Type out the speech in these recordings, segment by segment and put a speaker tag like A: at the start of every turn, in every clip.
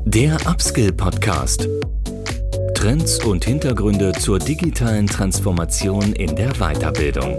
A: Der Upskill-Podcast. Trends und Hintergründe zur digitalen Transformation in der Weiterbildung.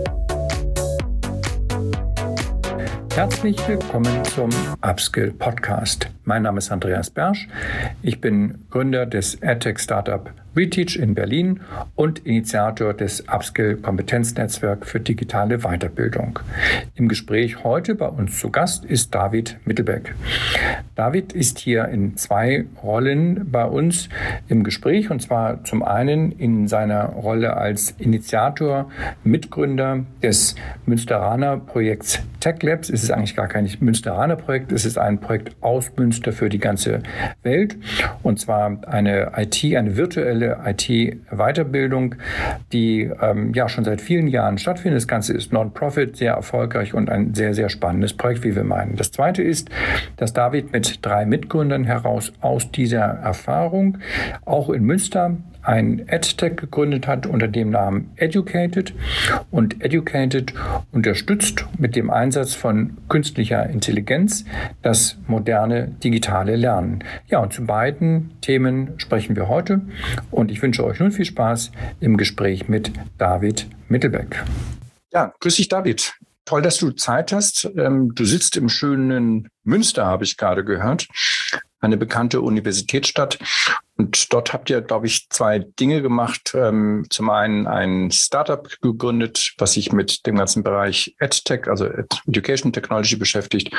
B: Herzlich willkommen zum Upskill-Podcast. Mein Name ist Andreas Bersch. Ich bin Gründer des EdTech-Startup Reteach in Berlin und Initiator des Upskill-Kompetenznetzwerk für digitale Weiterbildung. Im Gespräch heute bei uns zu Gast ist David Mittelbeck. David ist hier in zwei Rollen bei uns im Gespräch, und zwar zum einen in seiner Rolle als Initiator, Mitgründer des Münsteraner Projekts Tech Labs. Es ist eigentlich gar kein Münsteraner Projekt, es ist ein Projekt aus Münster für die ganze Welt, und zwar eine virtuelle IT-Weiterbildung, die schon seit vielen Jahren stattfindet. Das Ganze ist Non-Profit, sehr erfolgreich und ein sehr, sehr spannendes Projekt, wie wir meinen. Das Zweite ist, dass David mit 3 Mitgründern heraus aus dieser Erfahrung auch in Münster ein EdTech gegründet hat unter dem Namen Educated. Und Educated unterstützt mit dem Einsatz von künstlicher Intelligenz das moderne digitale Lernen. Ja, und zu beiden Themen sprechen wir heute. Und ich wünsche euch nun viel Spaß im Gespräch mit David Mittelbeck. Ja, grüß dich, David. Toll, dass du Zeit hast. Du sitzt im schönen Münster, habe ich gerade gehört. Eine bekannte Universitätsstadt. Und dort habt ihr, glaube ich, 2 Dinge gemacht. Zum einen ein Startup gegründet, was sich mit dem ganzen Bereich EdTech, also Education Technology, beschäftigt.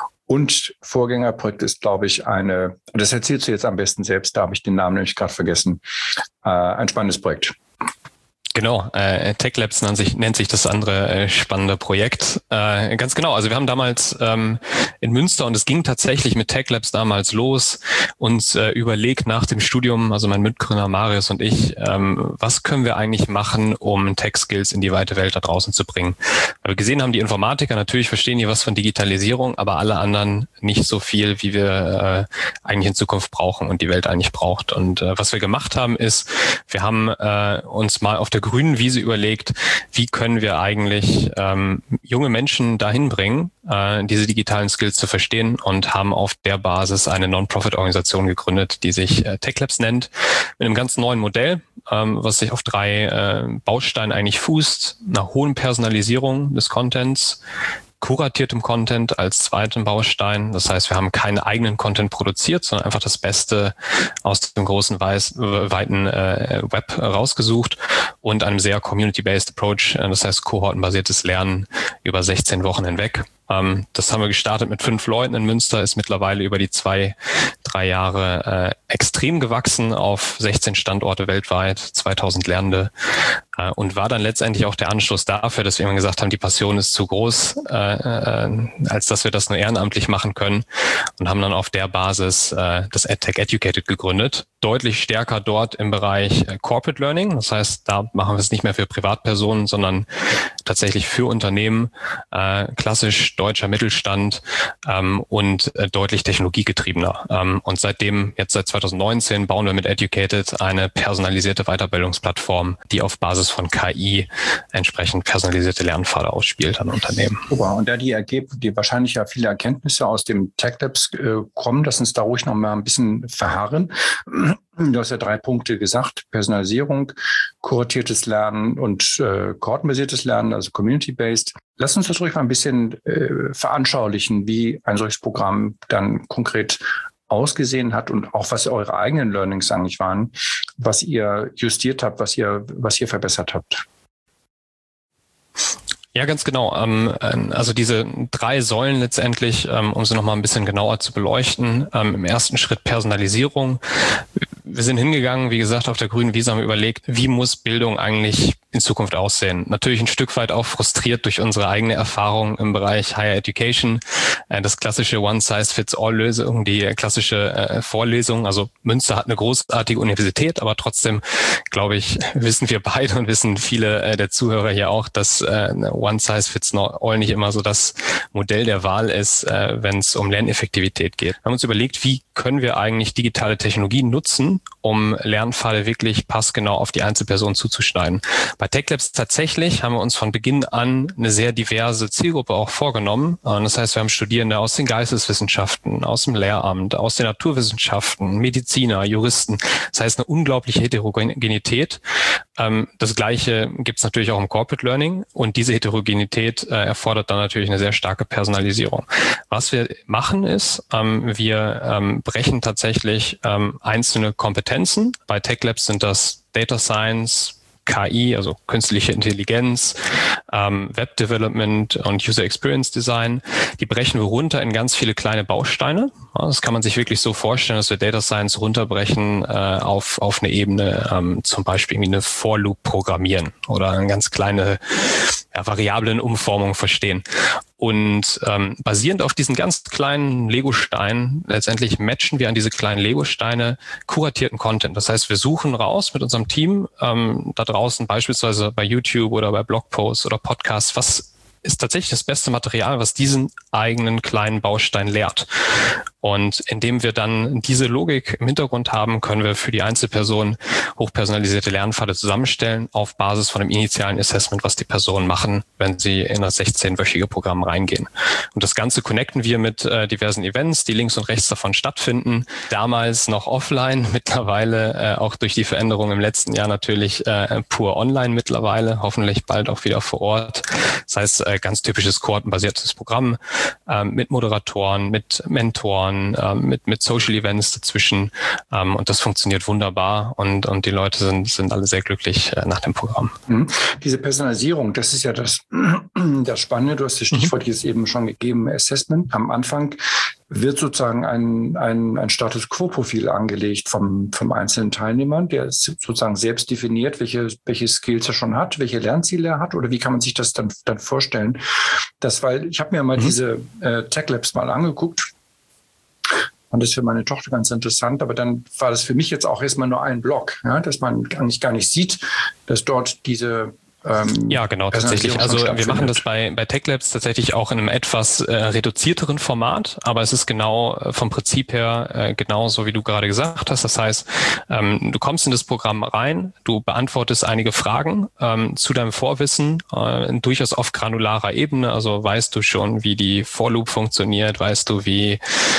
B: Und Vorgängerprojekt ist, glaube ich, das erzählst du jetzt am besten selbst, da habe ich den Namen nämlich gerade vergessen, ein spannendes Projekt.
C: Genau, Tech Labs nennt sich das andere spannende Projekt. Ganz genau, also wir haben damals in Münster, und es ging tatsächlich mit Tech Labs damals los, uns überlegt nach dem Studium, also mein Mitgründer Marius und ich, was können wir eigentlich machen, um Tech-Skills in die weite Welt da draußen zu bringen. Weil wir gesehen haben, die Informatiker, natürlich verstehen die was von Digitalisierung, aber alle anderen nicht so viel, wie wir eigentlich in Zukunft brauchen und die Welt eigentlich braucht. Und was wir gemacht haben, ist, wir haben uns mal auf der grünen Wiese überlegt, wie können wir eigentlich junge Menschen dahin bringen, diese digitalen Skills zu verstehen, und haben auf der Basis eine Non-Profit-Organisation gegründet, die sich Tech Labs nennt, mit einem ganz neuen Modell, was sich auf 3 Bausteinen eigentlich fußt: einer hohen Personalisierung des Contents, kuratiertem Content als zweiten Baustein. Das heißt, wir haben keinen eigenen Content produziert, sondern einfach das Beste aus dem großen, weiten Web rausgesucht, und einem sehr community-based Approach, das heißt kohortenbasiertes Lernen über 16 Wochen hinweg. Das haben wir gestartet mit 5 Leuten in Münster, ist mittlerweile über die 2-3 Jahre extrem gewachsen auf 16 Standorte weltweit, 2000 Lernende, und war dann letztendlich auch der Anschluss dafür, dass wir immer gesagt haben, die Passion ist zu groß, als dass wir das nur ehrenamtlich machen können, und haben dann auf der Basis das EdTech Educated gegründet. Deutlich stärker dort im Bereich Corporate Learning. Das heißt, da machen wir es nicht mehr für Privatpersonen, sondern tatsächlich für Unternehmen, klassisch deutscher Mittelstand, und deutlich technologiegetriebener. Und seitdem, jetzt seit 2019, bauen wir mit Educated eine personalisierte Weiterbildungsplattform, die auf Basis von KI entsprechend personalisierte Lernpfade ausspielt an Unternehmen.
B: Super. Und da die wahrscheinlich ja viele Erkenntnisse aus dem Tech Labs kommen, lass uns da ruhig noch mal ein bisschen verharren. Du hast ja 3 Punkte gesagt: Personalisierung, kuratiertes Lernen und kohortenbasiertes Lernen, also community-based. Lass uns das ruhig mal ein bisschen veranschaulichen, wie ein solches Programm dann konkret ausgesehen hat und auch was eure eigenen Learnings eigentlich waren, was ihr justiert habt, was ihr verbessert habt.
C: Ja, ganz genau. Also diese 3 Säulen letztendlich, um sie nochmal ein bisschen genauer zu beleuchten. Im ersten Schritt Personalisierung. Wir sind hingegangen, wie gesagt, auf der grünen Wiese, haben überlegt, wie muss Bildung eigentlich in Zukunft aussehen. Natürlich ein Stück weit auch frustriert durch unsere eigene Erfahrung im Bereich Higher Education. Das klassische One-Size-Fits-All-Lösung, die klassische Vorlesung. Also Münster hat eine großartige Universität, aber trotzdem, glaube ich, wissen wir beide und wissen viele der Zuhörer hier auch, dass One-Size-Fits-All nicht immer so das Modell der Wahl ist, wenn es um Lerneffektivität geht. Wir haben uns überlegt, wie können wir eigentlich digitale Technologien nutzen, um Lernpfade wirklich passgenau auf die Einzelperson zuzuschneiden. Bei Tech Labs tatsächlich haben wir uns von Beginn an eine sehr diverse Zielgruppe auch vorgenommen. Das heißt, wir haben Studierende aus den Geisteswissenschaften, aus dem Lehramt, aus den Naturwissenschaften, Mediziner, Juristen. Das heißt, eine unglaubliche Heterogenität. Das Gleiche gibt es natürlich auch im Corporate Learning und diese Heterogenität erfordert dann natürlich eine sehr starke Personalisierung. Was wir machen ist, wir brechen tatsächlich einzelne Kompetenzen. Bei Tech Labs sind das Data Science, KI, also künstliche Intelligenz, Web Development und User Experience Design. Die brechen wir runter in ganz viele kleine Bausteine. Das kann man sich wirklich so vorstellen, dass wir Data Science runterbrechen auf eine Ebene, zum Beispiel irgendwie eine For Loop programmieren oder eine ganz kleine Variablenumformung verstehen. Und basierend auf diesen ganz kleinen Lego-Steinen, letztendlich matchen wir an diese kleinen Lego-Steine kuratierten Content. Das heißt, wir suchen raus mit unserem Team da draußen, beispielsweise bei YouTube oder bei Blogposts oder Podcasts, was ist tatsächlich das beste Material, was diesen eigenen kleinen Baustein lehrt. Und indem wir dann diese Logik im Hintergrund haben, können wir für die Einzelperson hochpersonalisierte Lernpfade zusammenstellen auf Basis von einem initialen Assessment, was die Personen machen, wenn sie in das 16-wöchige Programm reingehen. Und das Ganze connecten wir mit diversen Events, die links und rechts davon stattfinden. Damals noch offline, mittlerweile auch durch die Veränderung im letzten Jahr natürlich pur online mittlerweile, hoffentlich bald auch wieder vor Ort. Das heißt, ganz typisches kohortenbasiertes Programm mit Moderatoren, mit Mentoren, mit Social Events dazwischen und das funktioniert wunderbar und die Leute sind alle sehr glücklich nach dem Programm.
B: Diese Personalisierung, das ist ja das Spannende, du hast das Stichwort jetzt eben schon gegeben, Assessment. Am Anfang wird sozusagen ein Status Quo-Profil angelegt vom einzelnen Teilnehmer, der sozusagen selbst definiert, welche Skills er schon hat, welche Lernziele er hat, oder wie kann man sich das dann vorstellen? Weil ich habe mir mal diese Tech Labs mal angeguckt. Und das ist für meine Tochter ganz interessant, aber dann war das für mich jetzt auch erstmal nur ein Block, ja, dass man eigentlich gar nicht sieht, dass dort diese
C: ja, genau, tatsächlich. Also wir machen das bei Tech Labs tatsächlich auch in einem etwas reduzierteren Format, aber es ist genau vom Prinzip her genauso, wie du gerade gesagt hast. Das heißt, du kommst in das Programm rein, du beantwortest einige Fragen zu deinem Vorwissen, durchaus auf granularer Ebene. Also weißt du schon, wie die For Loop funktioniert, weißt du, wie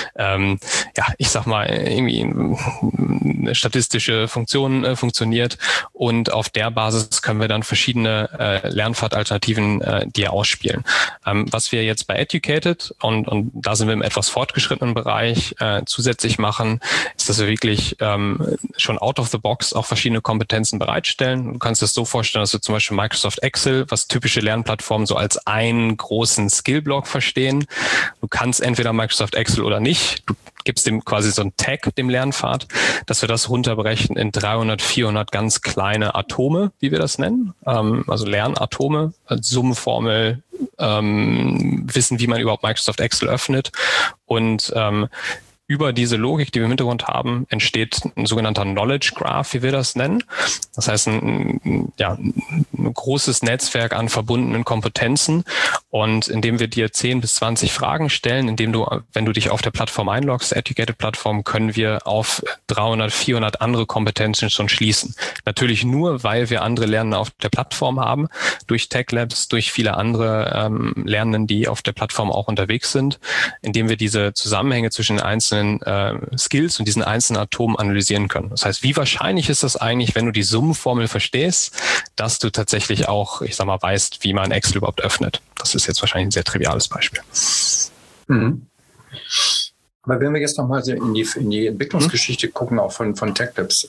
C: ich sag mal, irgendwie eine statistische Funktion funktioniert, und auf der Basis können wir dann verschiedene Lernpfadalternativen dir ausspielen. Was wir jetzt bei Educated, und da sind wir im etwas fortgeschrittenen Bereich, zusätzlich machen, ist, dass wir wirklich schon out of the box auch verschiedene Kompetenzen bereitstellen. Du kannst es so vorstellen, dass wir zum Beispiel Microsoft Excel, was typische Lernplattformen so als einen großen Skillblock verstehen. Du kannst entweder Microsoft Excel oder nicht. Du gibst dem quasi so ein Tag, dem Lernpfad, dass wir das runterbrechen in 300, 400 ganz kleine Atome, wie wir das nennen. Also Lernatome, Summenformel, wissen, wie man überhaupt Microsoft Excel öffnet. Und über diese Logik, die wir im Hintergrund haben, entsteht ein sogenannter Knowledge Graph, wie wir das nennen. Das heißt, ein großes Netzwerk an verbundenen Kompetenzen. Und indem wir dir 10 bis 20 Fragen stellen, wenn du dich auf der Plattform einloggst, Educated-Plattform, können wir auf 300, 400 andere Kompetenzen schon schließen. Natürlich nur, weil wir andere Lernende auf der Plattform haben, durch Tech Labs, durch viele andere Lernenden, die auf der Plattform auch unterwegs sind, indem wir diese Zusammenhänge zwischen einzelnen Skills und diesen einzelnen Atomen analysieren können. Das heißt, wie wahrscheinlich ist das eigentlich, wenn du die Summenformel verstehst, dass du tatsächlich auch, ich sag mal, weißt, wie man Excel überhaupt öffnet. Das ist jetzt wahrscheinlich ein sehr triviales Beispiel.
B: Mhm. Aber wenn wir jetzt nochmal in die Entwicklungsgeschichte gucken, auch von Tech Labs,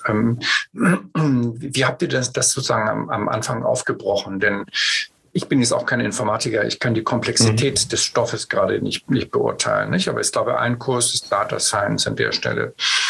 B: wie habt ihr das sozusagen am Anfang aufgebrochen? Denn ich bin jetzt auch kein Informatiker, ich kann die Komplexität des Stoffes gerade nicht beurteilen, nicht? Aber ich glaube, ein Kurs ist Data Science an der Stelle.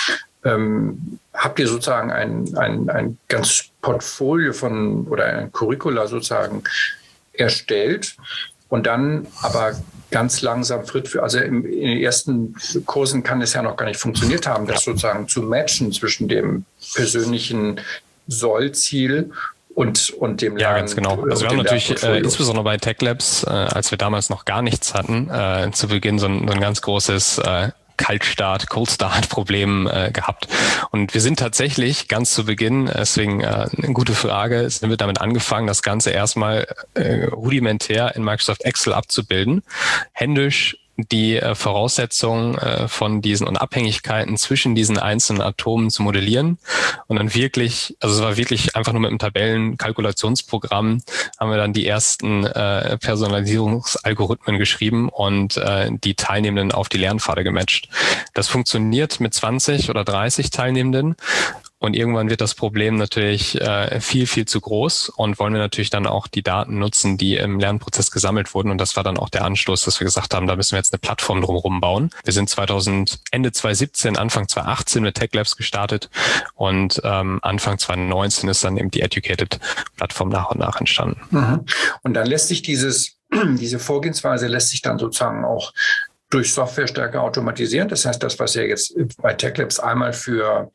B: Habt ihr sozusagen ein ganzes Portfolio oder ein Curricula sozusagen erstellt und dann aber ganz langsam also in den ersten Kursen kann es ja noch gar nicht funktioniert haben, das sozusagen zu matchen zwischen dem persönlichen Sollziel und dem Lernen.
C: Ja, ganz genau. Also wir haben natürlich insbesondere bei Tech Labs, als wir damals noch gar nichts hatten, zu Beginn so ein ganz großes Kaltstart, Cold-Start-Problemen gehabt. Und wir sind tatsächlich ganz zu Beginn, deswegen eine gute Frage, sind wir damit angefangen, das Ganze erstmal rudimentär in Microsoft Excel abzubilden, händisch die Voraussetzungen von diesen und Abhängigkeiten zwischen diesen einzelnen Atomen zu modellieren und dann wirklich, also es war wirklich einfach nur mit einem Tabellenkalkulationsprogramm, haben wir dann die ersten Personalisierungsalgorithmen geschrieben und die Teilnehmenden auf die Lernpfade gematcht. Das funktioniert mit 20 oder 30 Teilnehmenden. Und irgendwann wird das Problem natürlich viel, viel zu groß und wollen wir natürlich dann auch die Daten nutzen, die im Lernprozess gesammelt wurden. Und das war dann auch der Anstoß, dass wir gesagt haben, da müssen wir jetzt eine Plattform drumherum bauen. Wir sind Ende 2017, Anfang 2018 mit Tech Labs gestartet und Anfang 2019 ist dann eben die Educated-Plattform nach und nach entstanden.
B: Mhm. Und dann lässt sich diese Vorgehensweise lässt sich dann sozusagen auch durch Software stärker automatisieren. Das heißt, das, was ihr jetzt bei Tech Labs einmal für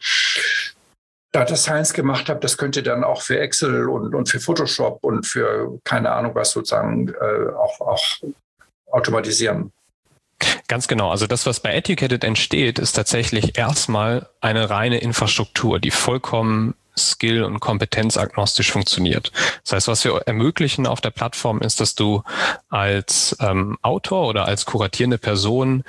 B: Data Science gemacht habe, das könnte dann auch für Excel und für Photoshop und für keine Ahnung was sozusagen auch automatisieren.
C: Ganz genau. Also das, was bei Educated entsteht, ist tatsächlich erstmal eine reine Infrastruktur, die vollkommen skill- und kompetenzagnostisch funktioniert. Das heißt, was wir ermöglichen auf der Plattform ist, dass du als Autor oder als kuratierende Person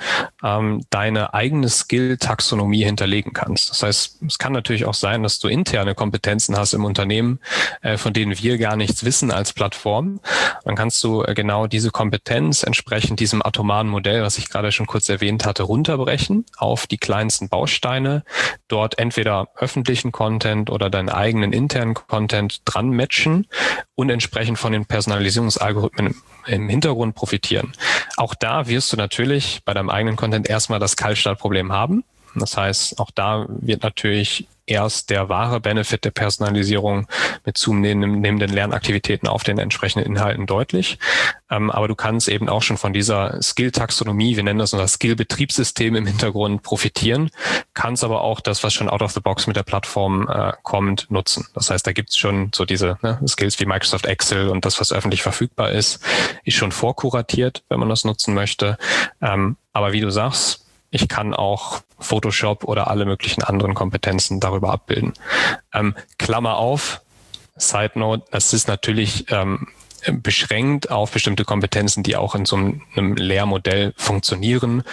C: deine eigene Skill-Taxonomie hinterlegen kannst. Das heißt, es kann natürlich auch sein, dass du interne Kompetenzen hast im Unternehmen, von denen wir gar nichts wissen als Plattform. Dann kannst du genau diese Kompetenz entsprechend diesem atomaren Modell, was ich gerade schon kurz erwähnt hatte, runterbrechen auf die kleinsten Bausteine, dort entweder öffentlichen Content oder deinen eigenen internen Content dran matchen und entsprechend von den Personalisierungsalgorithmen im Hintergrund profitieren. Auch da wirst du natürlich bei deinem eigenen Content erstmal das Kaltstartproblem haben. Das heißt, auch da wird natürlich erst der wahre Benefit der Personalisierung mit zunehmenden Lernaktivitäten auf den entsprechenden Inhalten deutlich. Aber du kannst eben auch schon von dieser Skill-Taxonomie, wir nennen das unser Skill-Betriebssystem im Hintergrund, profitieren, kannst aber auch das, was schon out of the box mit der Plattform kommt, nutzen. Das heißt, da gibt's schon so diese Skills wie Microsoft Excel und das, was öffentlich verfügbar ist schon vorkuratiert, wenn man das nutzen möchte. Aber wie du sagst, ich kann auch Photoshop oder alle möglichen anderen Kompetenzen darüber abbilden. Klammer auf, Side Note, das ist natürlich beschränkt auf bestimmte Kompetenzen, die auch in so einem Lehrmodell funktionieren.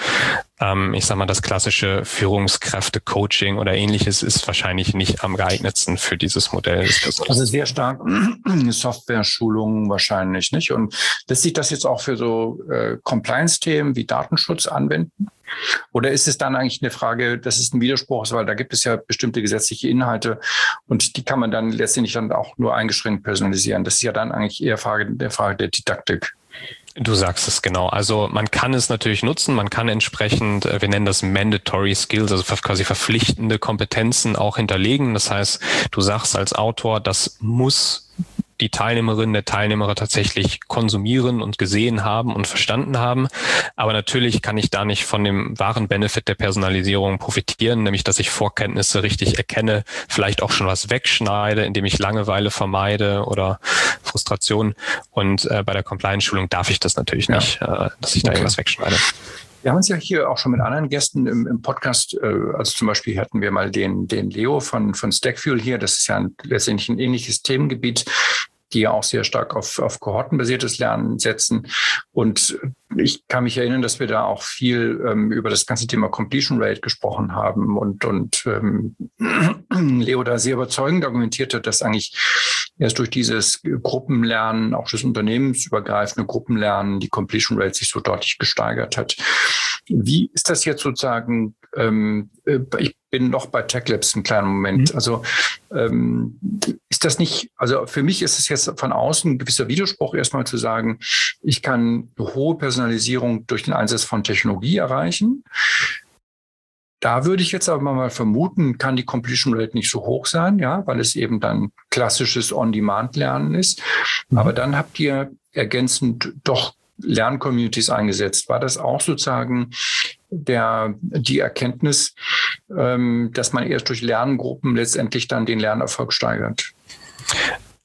C: Ich sage mal, das klassische Führungskräfte-Coaching oder ähnliches ist wahrscheinlich nicht am geeignetsten für dieses Modell.
B: Also sehr stark Software-Schulungen wahrscheinlich, nicht? Und lässt sich das jetzt auch für so Compliance-Themen wie Datenschutz anwenden? Oder ist es dann eigentlich eine Frage, das ist ein Widerspruch, weil da gibt es ja bestimmte gesetzliche Inhalte und die kann man dann letztendlich dann auch nur eingeschränkt personalisieren. Das ist ja dann eigentlich eher Frage der Didaktik.
C: Du sagst es genau. Also man kann es natürlich nutzen, man kann entsprechend, wir nennen das Mandatory Skills, also quasi verpflichtende Kompetenzen auch hinterlegen. Das heißt, du sagst als Autor, das muss die Teilnehmerin, der Teilnehmer tatsächlich konsumieren und gesehen haben und verstanden haben. Aber natürlich kann ich da nicht von dem wahren Benefit der Personalisierung profitieren, nämlich dass ich Vorkenntnisse richtig erkenne, vielleicht auch schon was wegschneide, indem ich Langeweile vermeide oder Frustration. Und bei der Compliance-Schulung darf ich das natürlich nicht, dass ich da irgendwas wegschneide.
B: Wir haben uns ja hier auch schon mit anderen Gästen im Podcast, also zum Beispiel hatten wir mal den Leo von Stackfuel hier, das ist ja letztendlich ein ähnliches Themengebiet, die ja auch sehr stark auf kohortenbasiertes Lernen setzen. Und ich kann mich erinnern, dass wir da auch viel über das ganze Thema Completion Rate gesprochen haben und Leo da sehr überzeugend argumentiert hat, dass eigentlich erst durch dieses Gruppenlernen, auch das unternehmensübergreifende Gruppenlernen, die Completion Rate sich so deutlich gesteigert hat. Wie ist das jetzt sozusagen, ich bin noch bei Tech Labs einen kleinen Moment, also ist das nicht, also für mich ist es jetzt von außen ein gewisser Widerspruch erstmal zu sagen, ich kann eine hohe Personalisierung durch den Einsatz von Technologie erreichen. Da würde ich jetzt aber mal vermuten, kann die Completion Rate nicht so hoch sein, ja, weil es eben dann klassisches On-Demand-Lernen ist. Aber dann habt ihr ergänzend doch Lerncommunities eingesetzt. War das auch sozusagen die Erkenntnis, dass man erst durch Lerngruppen letztendlich dann den Lernerfolg steigert?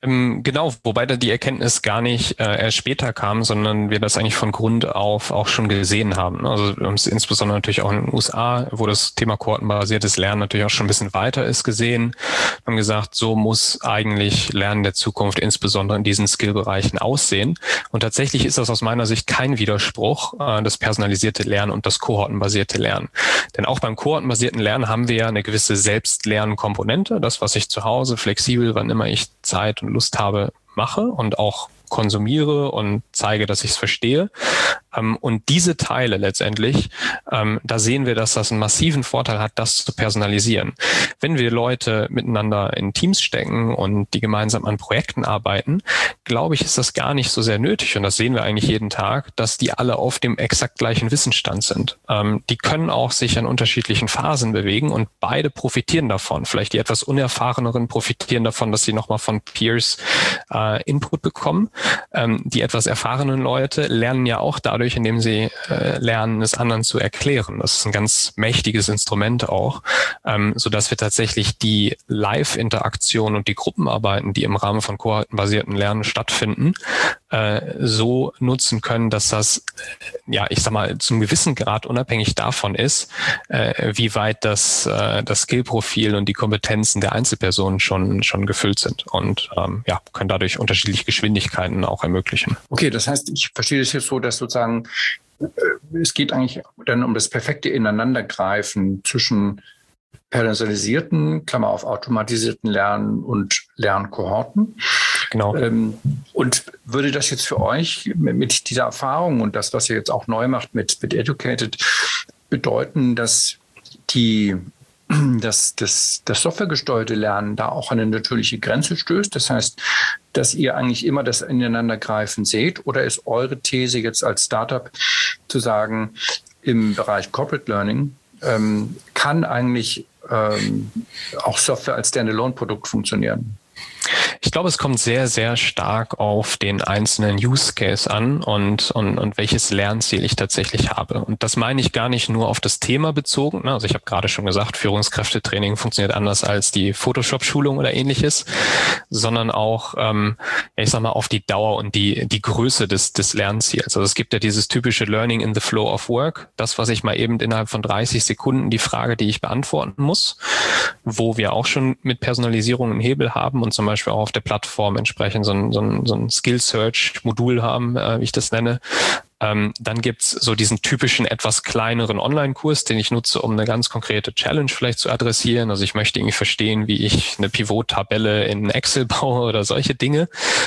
C: Genau, wobei da die Erkenntnis gar nicht erst später kam, sondern wir das eigentlich von Grund auf auch schon gesehen haben. Also wir haben es insbesondere natürlich auch in den USA, wo das Thema kohortenbasiertes Lernen natürlich auch schon ein bisschen weiter ist, gesehen. Wir haben gesagt, so muss eigentlich Lernen der Zukunft insbesondere in diesen Skillbereichen aussehen. Und tatsächlich ist das aus meiner Sicht kein Widerspruch, das personalisierte Lernen und das kohortenbasierte Lernen. Denn auch beim kohortenbasierten Lernen haben wir ja eine gewisse Selbstlernkomponente, das, was ich zu Hause flexibel, wann immer ich Zeit und Lust habe, mache und auch konsumiere und zeige, dass ich es verstehe. Und diese Teile letztendlich, da sehen wir, dass das einen massiven Vorteil hat, das zu personalisieren. Wenn wir Leute miteinander in Teams stecken und die gemeinsam an Projekten arbeiten, glaube ich, ist das gar nicht so sehr nötig. Und das sehen wir eigentlich jeden Tag, dass die alle auf dem exakt gleichen Wissensstand sind. Die können auch sich an unterschiedlichen Phasen bewegen und beide profitieren davon. Vielleicht die etwas Unerfahreneren profitieren davon, dass sie nochmal von Peers Input bekommen. Die etwas erfahrenen Leute lernen ja auch dadurch, indem sie lernen, es anderen zu erklären. Das ist ein ganz mächtiges Instrument auch, sodass wir tatsächlich die Live-Interaktion und die Gruppenarbeiten, die im Rahmen von kohortenbasierten Lernen stattfinden, so nutzen können, dass das, ja, ich sag mal, zum gewissen Grad unabhängig davon ist, wie weit das Skillprofil und die Kompetenzen der Einzelpersonen schon gefüllt sind und können dadurch unterschiedliche Geschwindigkeiten auch ermöglichen.
B: Okay, das heißt, ich verstehe das jetzt so, dass sozusagen es geht eigentlich dann um das perfekte Ineinandergreifen zwischen personalisierten, Klammer auf, automatisierten Lernen und Lernkohorten.
C: Genau.
B: Und würde das jetzt für euch mit dieser Erfahrung und das, was ihr jetzt auch neu macht mit Educated, bedeuten, dass das softwaregesteuerte Lernen da auch an eine natürliche Grenze stößt? Das heißt, dass ihr eigentlich immer das Ineinandergreifen seht? Oder ist eure These jetzt als Startup zu sagen, im Bereich Corporate Learning kann eigentlich auch Software als Standalone-Produkt funktionieren?
C: Ich glaube, es kommt sehr, sehr stark auf den einzelnen Use Case an und welches Lernziel ich tatsächlich habe. Und das meine ich gar nicht nur auf das Thema bezogen. Also ich habe gerade schon gesagt, Führungskräftetraining funktioniert anders als die Photoshop-Schulung oder ähnliches, sondern auch, ich sag mal, auf die Dauer und die Größe des Lernziels. Also es gibt ja dieses typische Learning in the Flow of Work, das, was ich mal eben innerhalb von 30 Sekunden die Frage, die ich beantworten muss, wo wir auch schon mit Personalisierung einen Hebel haben und zum Beispiel auch auf der Plattform entsprechend so ein Skill-Search-Modul haben, wie ich das nenne. Dann gibt's so diesen typischen etwas kleineren Online-Kurs, den ich nutze, um eine ganz konkrete Challenge vielleicht zu adressieren. Also ich möchte irgendwie verstehen, wie ich eine Pivot-Tabelle in Excel baue oder solche Dinge.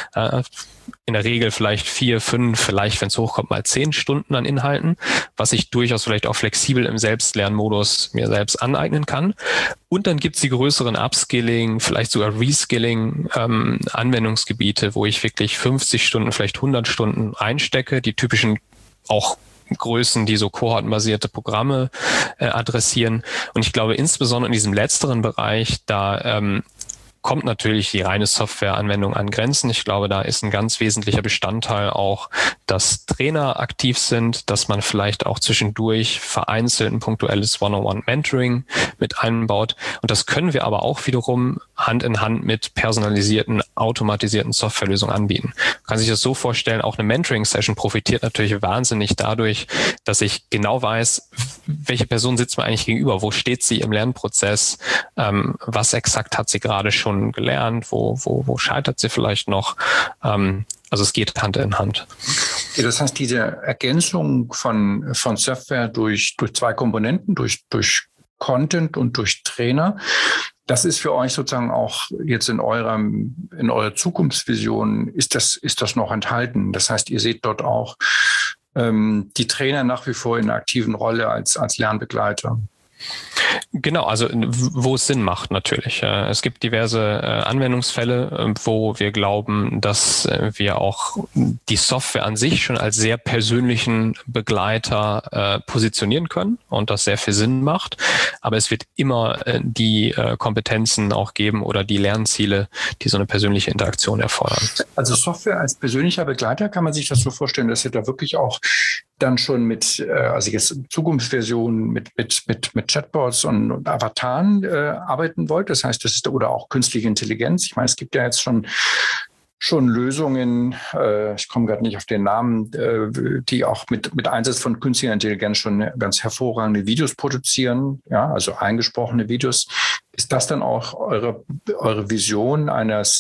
C: In der Regel vielleicht 4, 5, vielleicht, wenn es hochkommt, mal 10 Stunden an Inhalten, was ich durchaus vielleicht auch flexibel im Selbstlernmodus mir selbst aneignen kann. Und dann gibt's die größeren Upskilling, vielleicht sogar Reskilling Anwendungsgebiete, wo ich wirklich 50 Stunden, vielleicht 100 Stunden einstecke, die typischen auch Größen, die so kohortenbasierte Programme adressieren. Und ich glaube, insbesondere in diesem letzteren Bereich, da kommt natürlich die reine Softwareanwendung an Grenzen. Ich glaube, da ist ein ganz wesentlicher Bestandteil auch, dass Trainer aktiv sind, dass man vielleicht auch zwischendurch vereinzelt ein punktuelles One-on-One-Mentoring mit einbaut. Und das können wir aber auch wiederum Hand in Hand mit personalisierten, automatisierten Softwarelösungen anbieten. Man kann sich das so vorstellen, auch eine Mentoring-Session profitiert natürlich wahnsinnig dadurch, dass ich genau weiß, welche Person sitzt mir eigentlich gegenüber, wo steht sie im Lernprozess, was exakt hat sie gerade schon gelernt, wo scheitert sie vielleicht noch. Also es geht Hand in Hand.
B: Ja, das heißt, diese Ergänzung von Software durch zwei Komponenten, durch Content und durch Trainer, das ist für euch sozusagen auch jetzt in eurer Zukunftsvision, ist das noch enthalten? Das heißt, ihr seht dort auch die Trainer nach wie vor in einer aktiven Rolle als Lernbegleiter.
C: Genau, also wo es Sinn macht natürlich. Es gibt diverse Anwendungsfälle, wo wir glauben, dass wir auch die Software an sich schon als sehr persönlichen Begleiter positionieren können und das sehr viel Sinn macht. Aber es wird immer die Kompetenzen auch geben oder die Lernziele, die so eine persönliche Interaktion erfordern.
B: Also Software als persönlicher Begleiter, kann man sich das so vorstellen, dass ihr da wirklich auch dann schon mit, also jetzt Zukunftsversionen mit Chatbots und Avataren arbeiten wollt. Das heißt, das ist oder auch künstliche Intelligenz. Ich meine, es gibt ja jetzt schon schon Lösungen, ich komme gerade nicht auf den Namen, die auch mit Einsatz von künstlicher Intelligenz schon ganz hervorragende Videos produzieren, ja, also eingesprochene Videos. Ist das dann auch eure Vision eines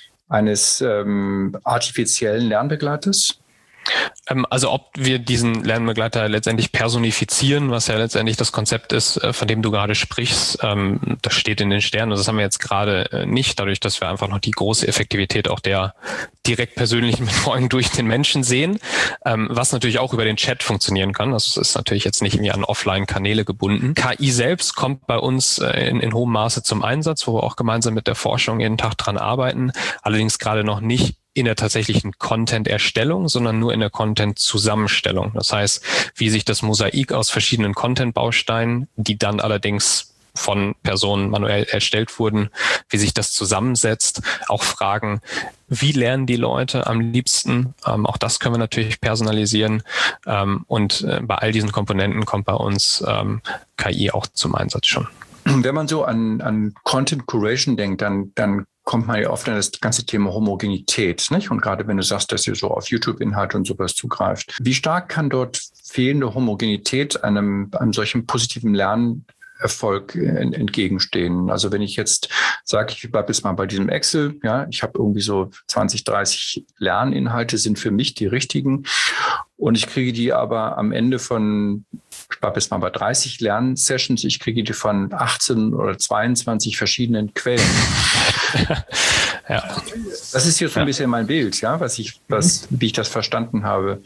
B: artifiziellen Lernbegleiters?
C: Also ob wir diesen Lernbegleiter letztendlich personifizieren, was ja letztendlich das Konzept ist, von dem du gerade sprichst, das steht in den Sternen. Das haben wir jetzt gerade nicht, dadurch, dass wir einfach noch die große Effektivität auch der direkt persönlichen Betreuung durch den Menschen sehen, was natürlich auch über den Chat funktionieren kann. Das ist natürlich jetzt nicht irgendwie an Offline-Kanäle gebunden. KI selbst kommt bei uns in hohem Maße zum Einsatz, wo wir auch gemeinsam mit der Forschung jeden Tag dran arbeiten, allerdings gerade noch nicht in der tatsächlichen Content-Erstellung, sondern nur in der Content-Zusammenstellung. Das heißt, wie sich das Mosaik aus verschiedenen Content-Bausteinen, die dann allerdings von Personen manuell erstellt wurden, wie sich das zusammensetzt. Auch Fragen, wie lernen die Leute am liebsten? Auch das können wir natürlich personalisieren. Und bei all diesen Komponenten kommt bei uns KI auch zum Einsatz schon.
B: Wenn man so an Content Curation denkt, dann kommt man ja oft an das ganze Thema Homogenität, nicht? Und gerade wenn du sagst, dass ihr so auf YouTube-Inhalte und sowas zugreift, wie stark kann dort fehlende Homogenität einem solchen positiven Lernerfolg entgegenstehen? Also wenn ich jetzt sage, ich bleibe jetzt mal bei diesem Excel, ja, ich habe irgendwie so 20, 30 Lerninhalte sind für mich die richtigen und ich kriege die aber am Ende von, ich bleibe jetzt mal bei 30 Lernsessions, ich kriege die von 18 oder 22 verschiedenen Quellen. Ja. Das ist jetzt so ein bisschen mein Bild, ja, wie ich das verstanden habe.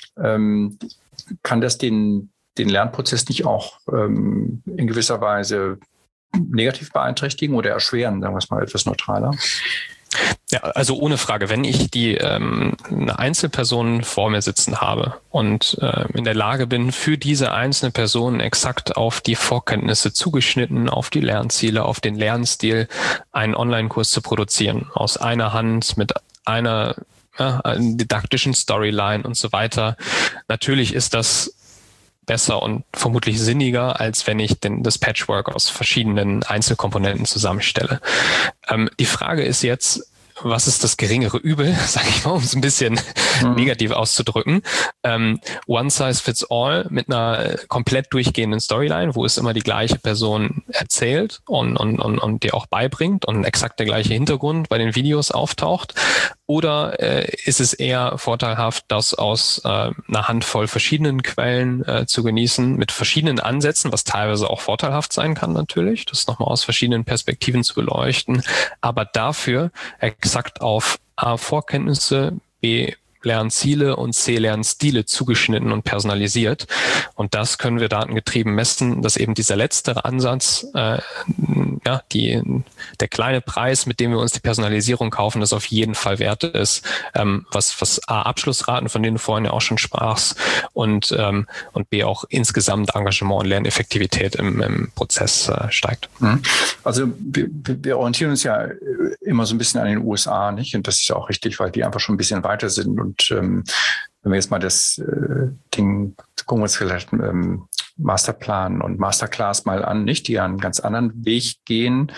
B: Kann das den Lernprozess nicht auch in gewisser Weise negativ beeinträchtigen oder erschweren, sagen wir es mal etwas neutraler?
C: Ja, also ohne Frage, wenn ich eine Einzelperson vor mir sitzen habe und in der Lage bin, für diese einzelne Person exakt auf die Vorkenntnisse zugeschnitten, auf die Lernziele, auf den Lernstil einen Online-Kurs zu produzieren, aus einer Hand mit einer didaktischen Storyline und so weiter. Natürlich ist das besser und vermutlich sinniger, als wenn ich das Patchwork aus verschiedenen Einzelkomponenten zusammenstelle. Die Frage ist jetzt, was ist das geringere Übel, sage ich mal, um es ein bisschen negativ auszudrücken. One size fits all mit einer komplett durchgehenden Storyline, wo es immer die gleiche Person erzählt und dir auch beibringt und exakt der gleiche Hintergrund bei den Videos auftaucht. Oder ist es eher vorteilhaft, das aus einer Handvoll verschiedenen Quellen zu genießen, mit verschiedenen Ansätzen, was teilweise auch vorteilhaft sein kann natürlich, das nochmal aus verschiedenen Perspektiven zu beleuchten, aber dafür exakt auf A, Vorkenntnisse, B, Lernziele und C, Lernstile zugeschnitten und personalisiert. Und das können wir datengetrieben messen, dass eben dieser letztere Ansatz, der kleine Preis, mit dem wir uns die Personalisierung kaufen, das auf jeden Fall wert ist, was A, Abschlussraten, von denen du vorhin ja auch schon sprachst, und B, auch insgesamt Engagement und Lerneffektivität im Prozess steigt.
B: Also wir orientieren uns ja immer so ein bisschen an den USA, nicht? Und das ist ja auch richtig, weil die einfach schon ein bisschen weiter sind. Und wenn wir jetzt mal das Ding, gucken wir uns vielleicht Masterplan und Masterclass mal an, nicht, die ja einen ganz anderen Weg gehen,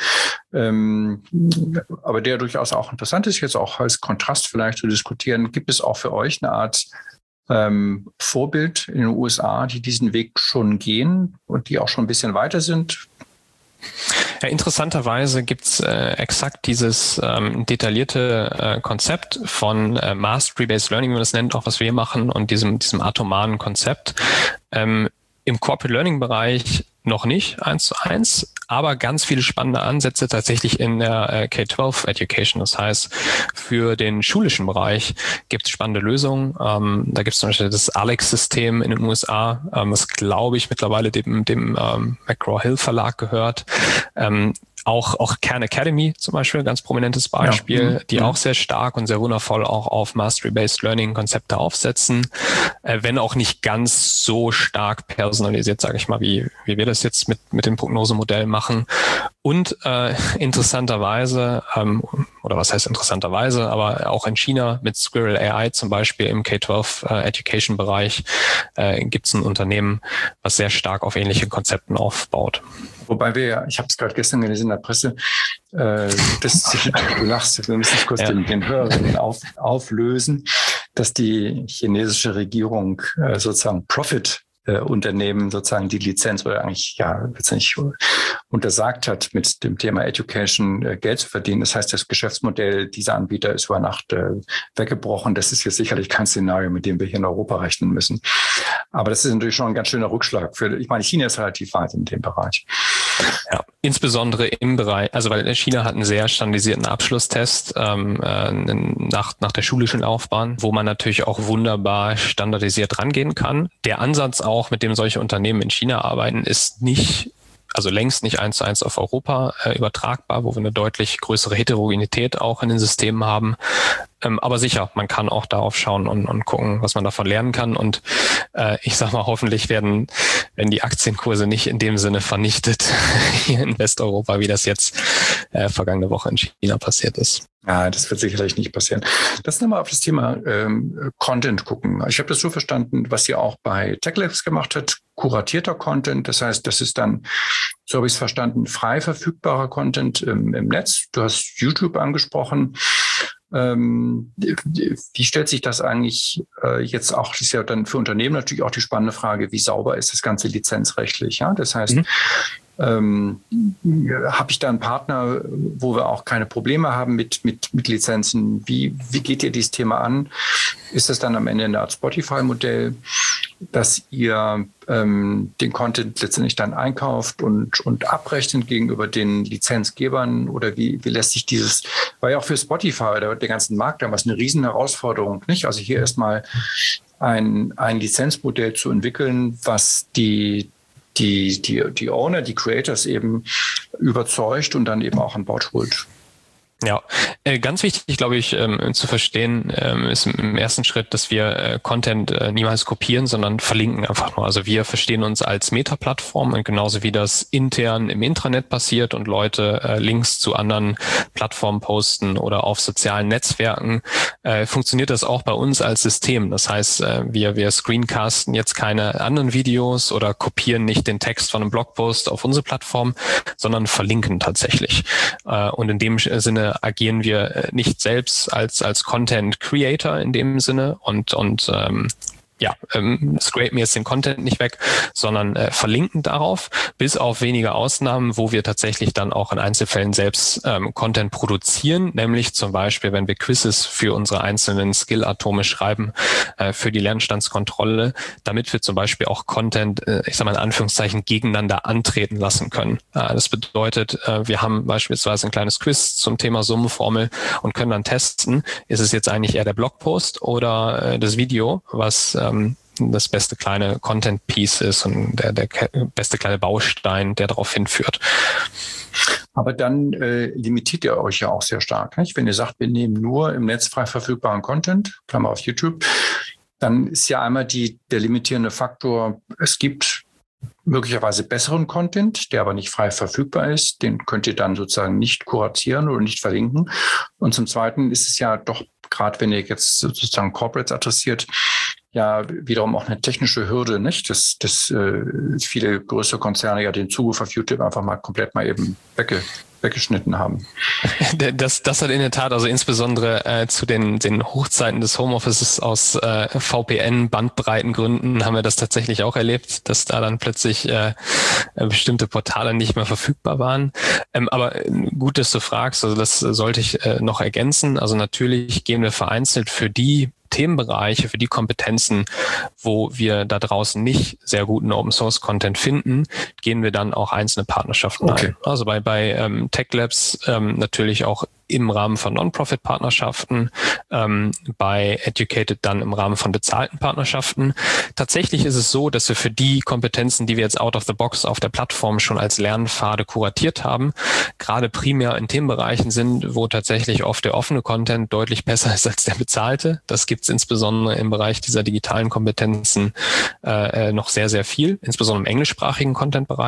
B: aber der durchaus auch interessant ist, jetzt auch als Kontrast vielleicht zu diskutieren. Gibt es auch für euch eine Art Vorbild in den USA, die diesen Weg schon gehen und die auch schon ein bisschen weiter sind?
C: Ja, interessanterweise gibt's exakt dieses detaillierte Konzept von Mastery-Based Learning, wie man das nennt, auch was wir machen, und diesem atomaren Konzept. Im Corporate Learning-Bereich noch nicht 1:1, aber ganz viele spannende Ansätze tatsächlich in der K-12 Education. Das heißt, für den schulischen Bereich gibt es spannende Lösungen. Da gibt es zum Beispiel das ALEX-System in den USA, was, glaube ich, mittlerweile dem McGraw-Hill Verlag gehört. Auch Khan Academy zum Beispiel, ganz prominentes Beispiel, die auch sehr stark und sehr wundervoll auch auf Mastery-Based Learning-Konzepte aufsetzen, wenn auch nicht ganz so stark personalisiert, sage ich mal, wie wir das jetzt mit dem Prognosemodell machen. Und interessanterweise, oder was heißt interessanterweise, aber auch in China mit Squirrel AI zum Beispiel im K-12-Education-Bereich gibt es ein Unternehmen, was sehr stark auf ähnlichen Konzepten aufbaut.
B: Wobei ich habe es gerade gestern gelesen in der Presse, du lachst, wir müssen kurz den Hörerinnen auflösen, dass die chinesische Regierung sozusagen Profit-Unternehmen sozusagen die Lizenz oder eigentlich letztendlich untersagt hat, mit dem Thema Education Geld zu verdienen. Das heißt, das Geschäftsmodell dieser Anbieter ist über Nacht weggebrochen. Das ist jetzt sicherlich kein Szenario, mit dem wir hier in Europa rechnen müssen. Aber das ist natürlich schon ein ganz schöner Rückschlag. Ich meine, China ist relativ weit in dem Bereich.
C: Ja, insbesondere im Bereich, also weil China hat einen sehr standardisierten Abschlusstest nach der schulischen Laufbahn, wo man natürlich auch wunderbar standardisiert rangehen kann. Der Ansatz auch, mit dem solche Unternehmen in China arbeiten, ist längst nicht 1:1 auf Europa übertragbar, wo wir eine deutlich größere Heterogenität auch in den Systemen haben. Aber sicher, man kann auch darauf schauen und gucken, was man davon lernen kann. Und ich sag mal, hoffentlich werden die Aktienkurse nicht in dem Sinne vernichtet hier in Westeuropa, wie das jetzt vergangene Woche in China passiert ist.
B: Ja, das wird sicherlich nicht passieren. Lass uns mal auf das Thema Content gucken. Ich habe das so verstanden, was ihr auch bei TechLabs gemacht habt, kuratierter Content. Das heißt, das ist dann, so habe ich es verstanden, frei verfügbarer Content im Netz. Du hast YouTube angesprochen. Wie stellt sich das eigentlich jetzt auch, das ist ja dann für Unternehmen natürlich auch die spannende Frage, wie sauber ist das Ganze lizenzrechtlich? Ja? Das heißt, habe ich da einen Partner, wo wir auch keine Probleme haben mit Lizenzen? Wie geht ihr dieses Thema an? Ist das dann am Ende eine Art Spotify-Modell, dass ihr den Content letztendlich dann einkauft und abrechnet gegenüber den Lizenzgebern? Oder wie lässt sich dieses, war ja auch für Spotify oder der ganzen Markt damals eine riesen Herausforderung, nicht? Also hier erstmal ein Lizenzmodell zu entwickeln, was die Owner, die Creators eben überzeugt und dann eben auch an Bord holt.
C: Ja, ganz wichtig, glaube ich, zu verstehen, ist im ersten Schritt, dass wir Content niemals kopieren, sondern verlinken einfach nur. Also wir verstehen uns als Meta-Plattform und genauso wie das intern im Intranet passiert und Leute Links zu anderen Plattformen posten oder auf sozialen Netzwerken, funktioniert das auch bei uns als System. Das heißt, wir screencasten jetzt keine anderen Videos oder kopieren nicht den Text von einem Blogpost auf unsere Plattform, sondern verlinken tatsächlich. Und in dem Sinne agieren wir nicht selbst als Content Creator in dem Sinne und scrapen jetzt den Content nicht weg, sondern verlinken darauf, bis auf wenige Ausnahmen, wo wir tatsächlich dann auch in Einzelfällen selbst Content produzieren, nämlich zum Beispiel, wenn wir Quizzes für unsere einzelnen Skill-Atome schreiben, für die Lernstandskontrolle, damit wir zum Beispiel auch Content, ich sage mal in Anführungszeichen, gegeneinander antreten lassen können. Das bedeutet, wir haben beispielsweise ein kleines Quiz zum Thema Summenformel und können dann testen, ist es jetzt eigentlich eher der Blogpost oder das Video, was das beste kleine Content-Piece ist und der beste kleine Baustein, der darauf hinführt.
B: Aber dann limitiert ihr euch ja auch sehr stark, nicht? Wenn ihr sagt, wir nehmen nur im Netz frei verfügbaren Content, Klammer auf YouTube, dann ist ja einmal der limitierende Faktor, es gibt möglicherweise besseren Content, der aber nicht frei verfügbar ist. Den könnt ihr dann sozusagen nicht kuratieren oder nicht verlinken. Und zum Zweiten ist es ja doch, gerade wenn ihr jetzt sozusagen Corporates adressiert, ja wiederum auch eine technische Hürde, nicht? Dass viele größere Konzerne ja den Zugriff auf YouTube einfach mal komplett mal eben weggeschnitten haben.
C: Das hat in der Tat, also insbesondere zu den Hochzeiten des Homeoffices aus VPN-Bandbreitengründen haben wir das tatsächlich auch erlebt, dass da dann plötzlich bestimmte Portale nicht mehr verfügbar waren. Aber gut, dass du fragst, also das sollte ich noch ergänzen. Also natürlich gehen wir vereinzelt für die Themenbereiche, für die Kompetenzen, wo wir da draußen nicht sehr guten Open-Source-Content finden, gehen wir dann auch einzelne Partnerschaften ein. Also bei TechLabs natürlich auch im Rahmen von Non-Profit-Partnerschaften, bei Educated dann im Rahmen von bezahlten Partnerschaften. Tatsächlich ist es so, dass wir für die Kompetenzen, die wir jetzt out of the box auf der Plattform schon als Lernpfade kuratiert haben, gerade primär in Themenbereichen sind, wo tatsächlich oft der offene Content deutlich besser ist als der bezahlte. Das gibt es insbesondere im Bereich dieser digitalen Kompetenzen noch sehr, sehr viel, insbesondere im englischsprachigen Content-Bereich.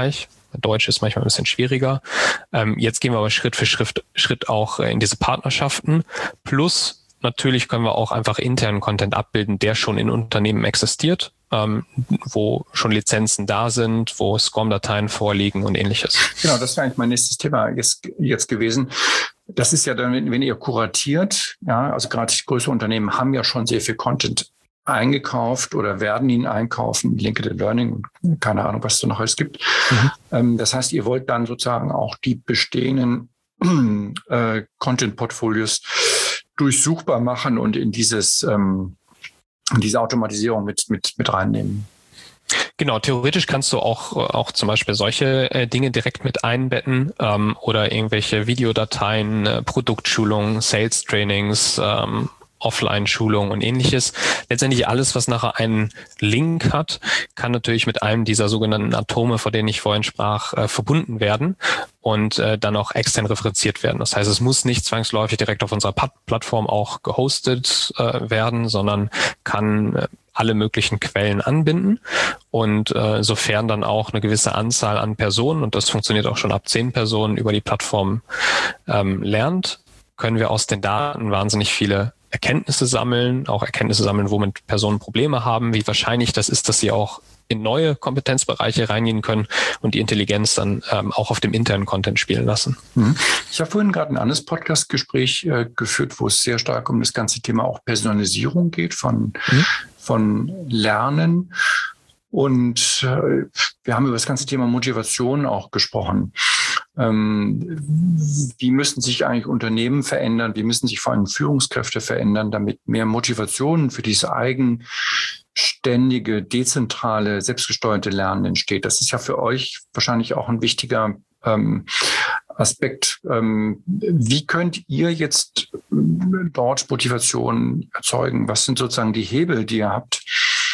C: Deutsch ist manchmal ein bisschen schwieriger. Jetzt gehen wir aber Schritt für Schritt auch in diese Partnerschaften. Plus natürlich können wir auch einfach internen Content abbilden, der schon in Unternehmen existiert, wo schon Lizenzen da sind, wo SCORM-Dateien vorliegen und ähnliches.
B: Genau, das wäre eigentlich mein nächstes Thema jetzt gewesen. Das ist ja dann, wenn ihr kuratiert, ja, also gerade größere Unternehmen haben ja schon sehr viel Content eingekauft oder werden ihn einkaufen, LinkedIn Learning und keine Ahnung, was es da noch alles gibt. Das heißt, ihr wollt dann sozusagen auch die bestehenden Content-Portfolios durchsuchbar machen und in diese Automatisierung mit reinnehmen.
C: Genau, theoretisch kannst du auch zum Beispiel solche Dinge direkt mit einbetten oder irgendwelche Videodateien, Produktschulungen, Sales-Trainings, Offline-Schulung und ähnliches. Letztendlich alles, was nachher einen Link hat, kann natürlich mit einem dieser sogenannten Atome, von denen ich vorhin sprach, verbunden werden und dann auch extern referenziert werden. Das heißt, es muss nicht zwangsläufig direkt auf unserer Plattform auch gehostet werden, sondern kann alle möglichen Quellen anbinden und sofern dann auch eine gewisse Anzahl an Personen, und das funktioniert auch schon ab 10 Personen, über die Plattform lernt, können wir aus den Daten wahnsinnig viele Erkenntnisse sammeln, womit Personen Probleme haben, wie wahrscheinlich das ist, dass sie auch in neue Kompetenzbereiche reingehen können und die Intelligenz dann auch auf dem internen Content spielen lassen.
B: Ich habe vorhin gerade ein anderes Podcast-Gespräch geführt, wo es sehr stark um das ganze Thema auch Personalisierung geht von Lernen. Und wir haben über das ganze Thema Motivation auch gesprochen. Wie müssen sich eigentlich Unternehmen verändern? Wie müssen sich vor allem Führungskräfte verändern, damit mehr Motivation für dieses eigenständige, dezentrale, selbstgesteuerte Lernen entsteht? Das ist ja für euch wahrscheinlich auch ein wichtiger Aspekt. Wie könnt ihr jetzt dort Motivation erzeugen? Was sind sozusagen die Hebel, die ihr habt,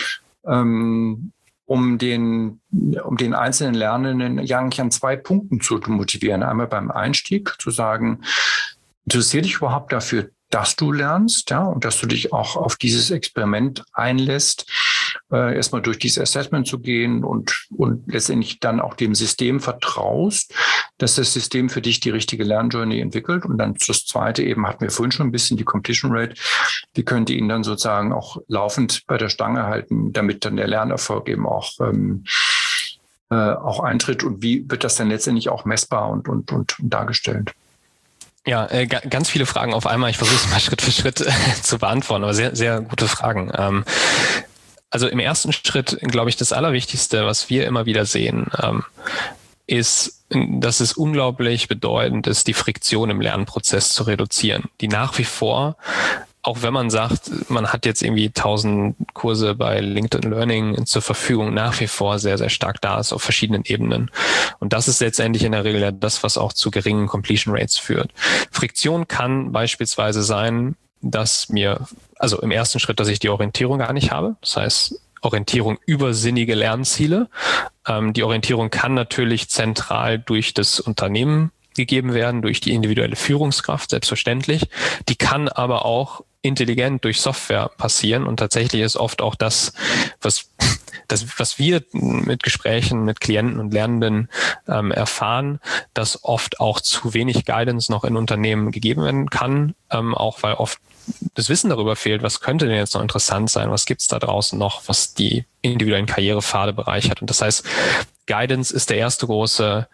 B: um den einzelnen Lernenden ja eigentlich an 2 Punkten zu motivieren? Einmal beim Einstieg zu sagen, interessiert dich überhaupt dafür, dass du lernst, ja, und dass du dich auch auf dieses Experiment einlässt, erstmal durch dieses Assessment zu gehen und letztendlich dann auch dem System vertraust, dass das System für dich die richtige Lernjourney entwickelt. Und dann das Zweite eben, hatten wir vorhin schon ein bisschen, die Completion Rate. Wie könnt ihr ihn dann sozusagen auch laufend bei der Stange halten, damit dann der Lernerfolg eben auch eintritt? Und wie wird das dann letztendlich auch messbar und dargestellt?
C: Ja, ganz viele Fragen auf einmal. Ich versuche es mal Schritt für Schritt zu beantworten, aber sehr, sehr gute Fragen. Also im ersten Schritt, glaube ich, das Allerwichtigste, was wir immer wieder sehen, ist, dass es unglaublich bedeutend ist, die Friktion im Lernprozess zu reduzieren, die nach wie vor, auch wenn man sagt, man hat jetzt irgendwie 1000 Kurse bei LinkedIn Learning zur Verfügung, nach wie vor sehr, sehr stark da ist auf verschiedenen Ebenen. Und das ist letztendlich in der Regel ja das, was auch zu geringen Completion Rates führt. Friktion kann beispielsweise sein, dass im ersten Schritt, dass ich die Orientierung gar nicht habe. Das heißt, Orientierung über sinnige Lernziele. Die Orientierung kann natürlich zentral durch das Unternehmen gegeben werden, durch die individuelle Führungskraft, selbstverständlich. Die kann aber auch intelligent durch Software passieren. Und tatsächlich ist oft auch das, was wir mit Gesprächen mit Klienten und Lernenden erfahren, dass oft auch zu wenig Guidance noch in Unternehmen gegeben werden kann, auch weil oft das Wissen darüber fehlt, was könnte denn jetzt noch interessant sein, was gibt es da draußen noch, was die individuellen Karrierepfade bereichert. Und das heißt, Guidance ist der erste große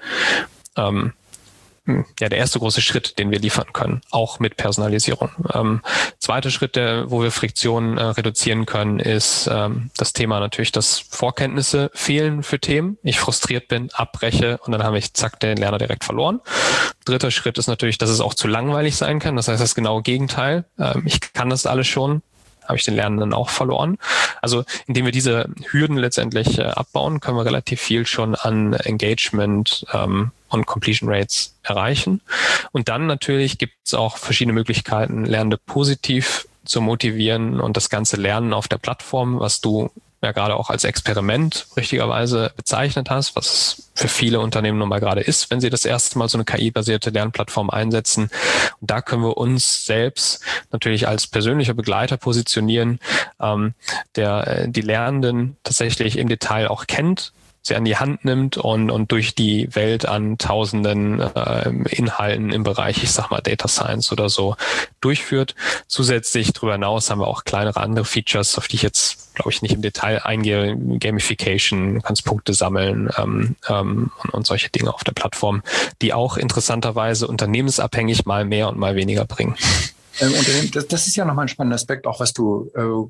C: Schritt, den wir liefern können, auch mit Personalisierung. Zweiter Schritt, wo wir Friktionen reduzieren können, ist das Thema natürlich, dass Vorkenntnisse fehlen für Themen. Ich frustriert bin, abbreche und dann habe ich den Lerner direkt verloren. Dritter Schritt ist natürlich, dass es auch zu langweilig sein kann. Das heißt, das genaue Gegenteil. Ich kann das alles schon. Habe ich den Lernenden auch verloren. Also indem wir diese Hürden letztendlich abbauen, können wir relativ viel schon an Engagement und Completion Rates erreichen. Und dann natürlich gibt es auch verschiedene Möglichkeiten, Lernende positiv zu motivieren und das ganze Lernen auf der Plattform, was du ja gerade auch als Experiment richtigerweise bezeichnet hast, was es für viele Unternehmen nun mal gerade ist, wenn sie das erste Mal so eine KI-basierte Lernplattform einsetzen. Und da können wir uns selbst natürlich als persönlicher Begleiter positionieren, der die Lernenden tatsächlich im Detail auch kennt, sie an die Hand nimmt und durch die Welt an tausenden Inhalten im Bereich, ich sag mal, Data Science oder so durchführt. Zusätzlich darüber hinaus haben wir auch kleinere andere Features, auf die ich jetzt, glaube ich, nicht im Detail eingehe. Gamification, du kannst Punkte sammeln und solche Dinge auf der Plattform, die auch interessanterweise unternehmensabhängig mal mehr und mal weniger bringen.
B: Das ist ja nochmal ein spannender Aspekt, auch was du,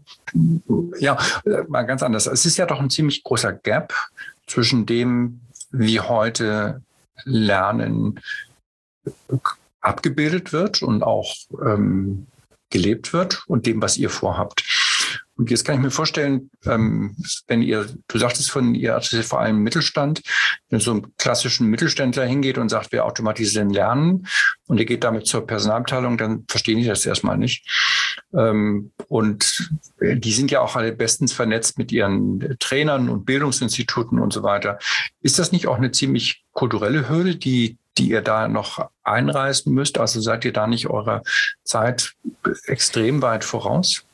B: mal ganz anders. Es ist ja doch ein ziemlich großer Gap zwischen dem, wie heute Lernen abgebildet wird und auch gelebt wird und dem, was ihr vorhabt. Und jetzt kann ich mir vorstellen, wenn du sagtest ihr hattet vor allem Mittelstand, wenn so ein klassischen Mittelständler hingeht und sagt, wir automatisieren Lernen und ihr geht damit zur Personalabteilung, dann verstehen die das erstmal nicht. Und die sind ja auch alle bestens vernetzt mit ihren Trainern und Bildungsinstituten und so weiter. Ist das nicht auch eine ziemlich kulturelle Hürde, die ihr da noch einreißen müsst? Also seid ihr da nicht eurer Zeit extrem weit voraus?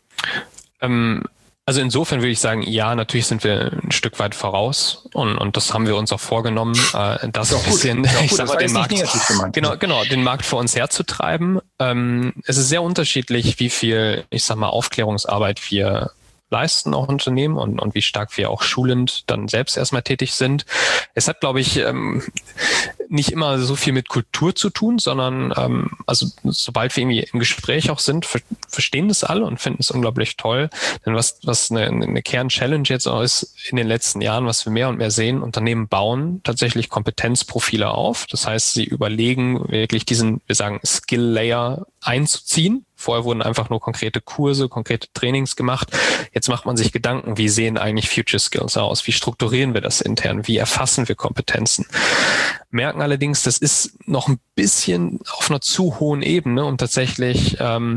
C: Also insofern würde ich sagen, ja, natürlich sind wir ein Stück weit voraus und das haben wir uns auch vorgenommen, das ein bisschen, ich sag mal, den Markt, genau, den Markt vor uns herzutreiben. Es ist sehr unterschiedlich, wie viel, ich sag mal, Aufklärungsarbeit wir leisten, auch Unternehmen und wie stark wir auch schulend dann selbst erstmal tätig sind. Es hat, glaube ich, nicht immer so viel mit Kultur zu tun, sondern also sobald wir irgendwie im Gespräch auch sind, verstehen das alle und finden es unglaublich toll. Denn was eine Kern-Challenge jetzt auch ist in den letzten Jahren, was wir mehr und mehr sehen, Unternehmen bauen tatsächlich Kompetenzprofile auf. Das heißt, sie überlegen wirklich diesen, wir sagen, Skill-Layer einzuziehen. Vorher wurden einfach nur konkrete Kurse, konkrete Trainings gemacht. Jetzt macht man sich Gedanken, wie sehen eigentlich Future Skills aus? Wie strukturieren wir das intern? Wie erfassen wir Kompetenzen? Merken allerdings, das ist noch ein bisschen auf einer zu hohen Ebene, um tatsächlich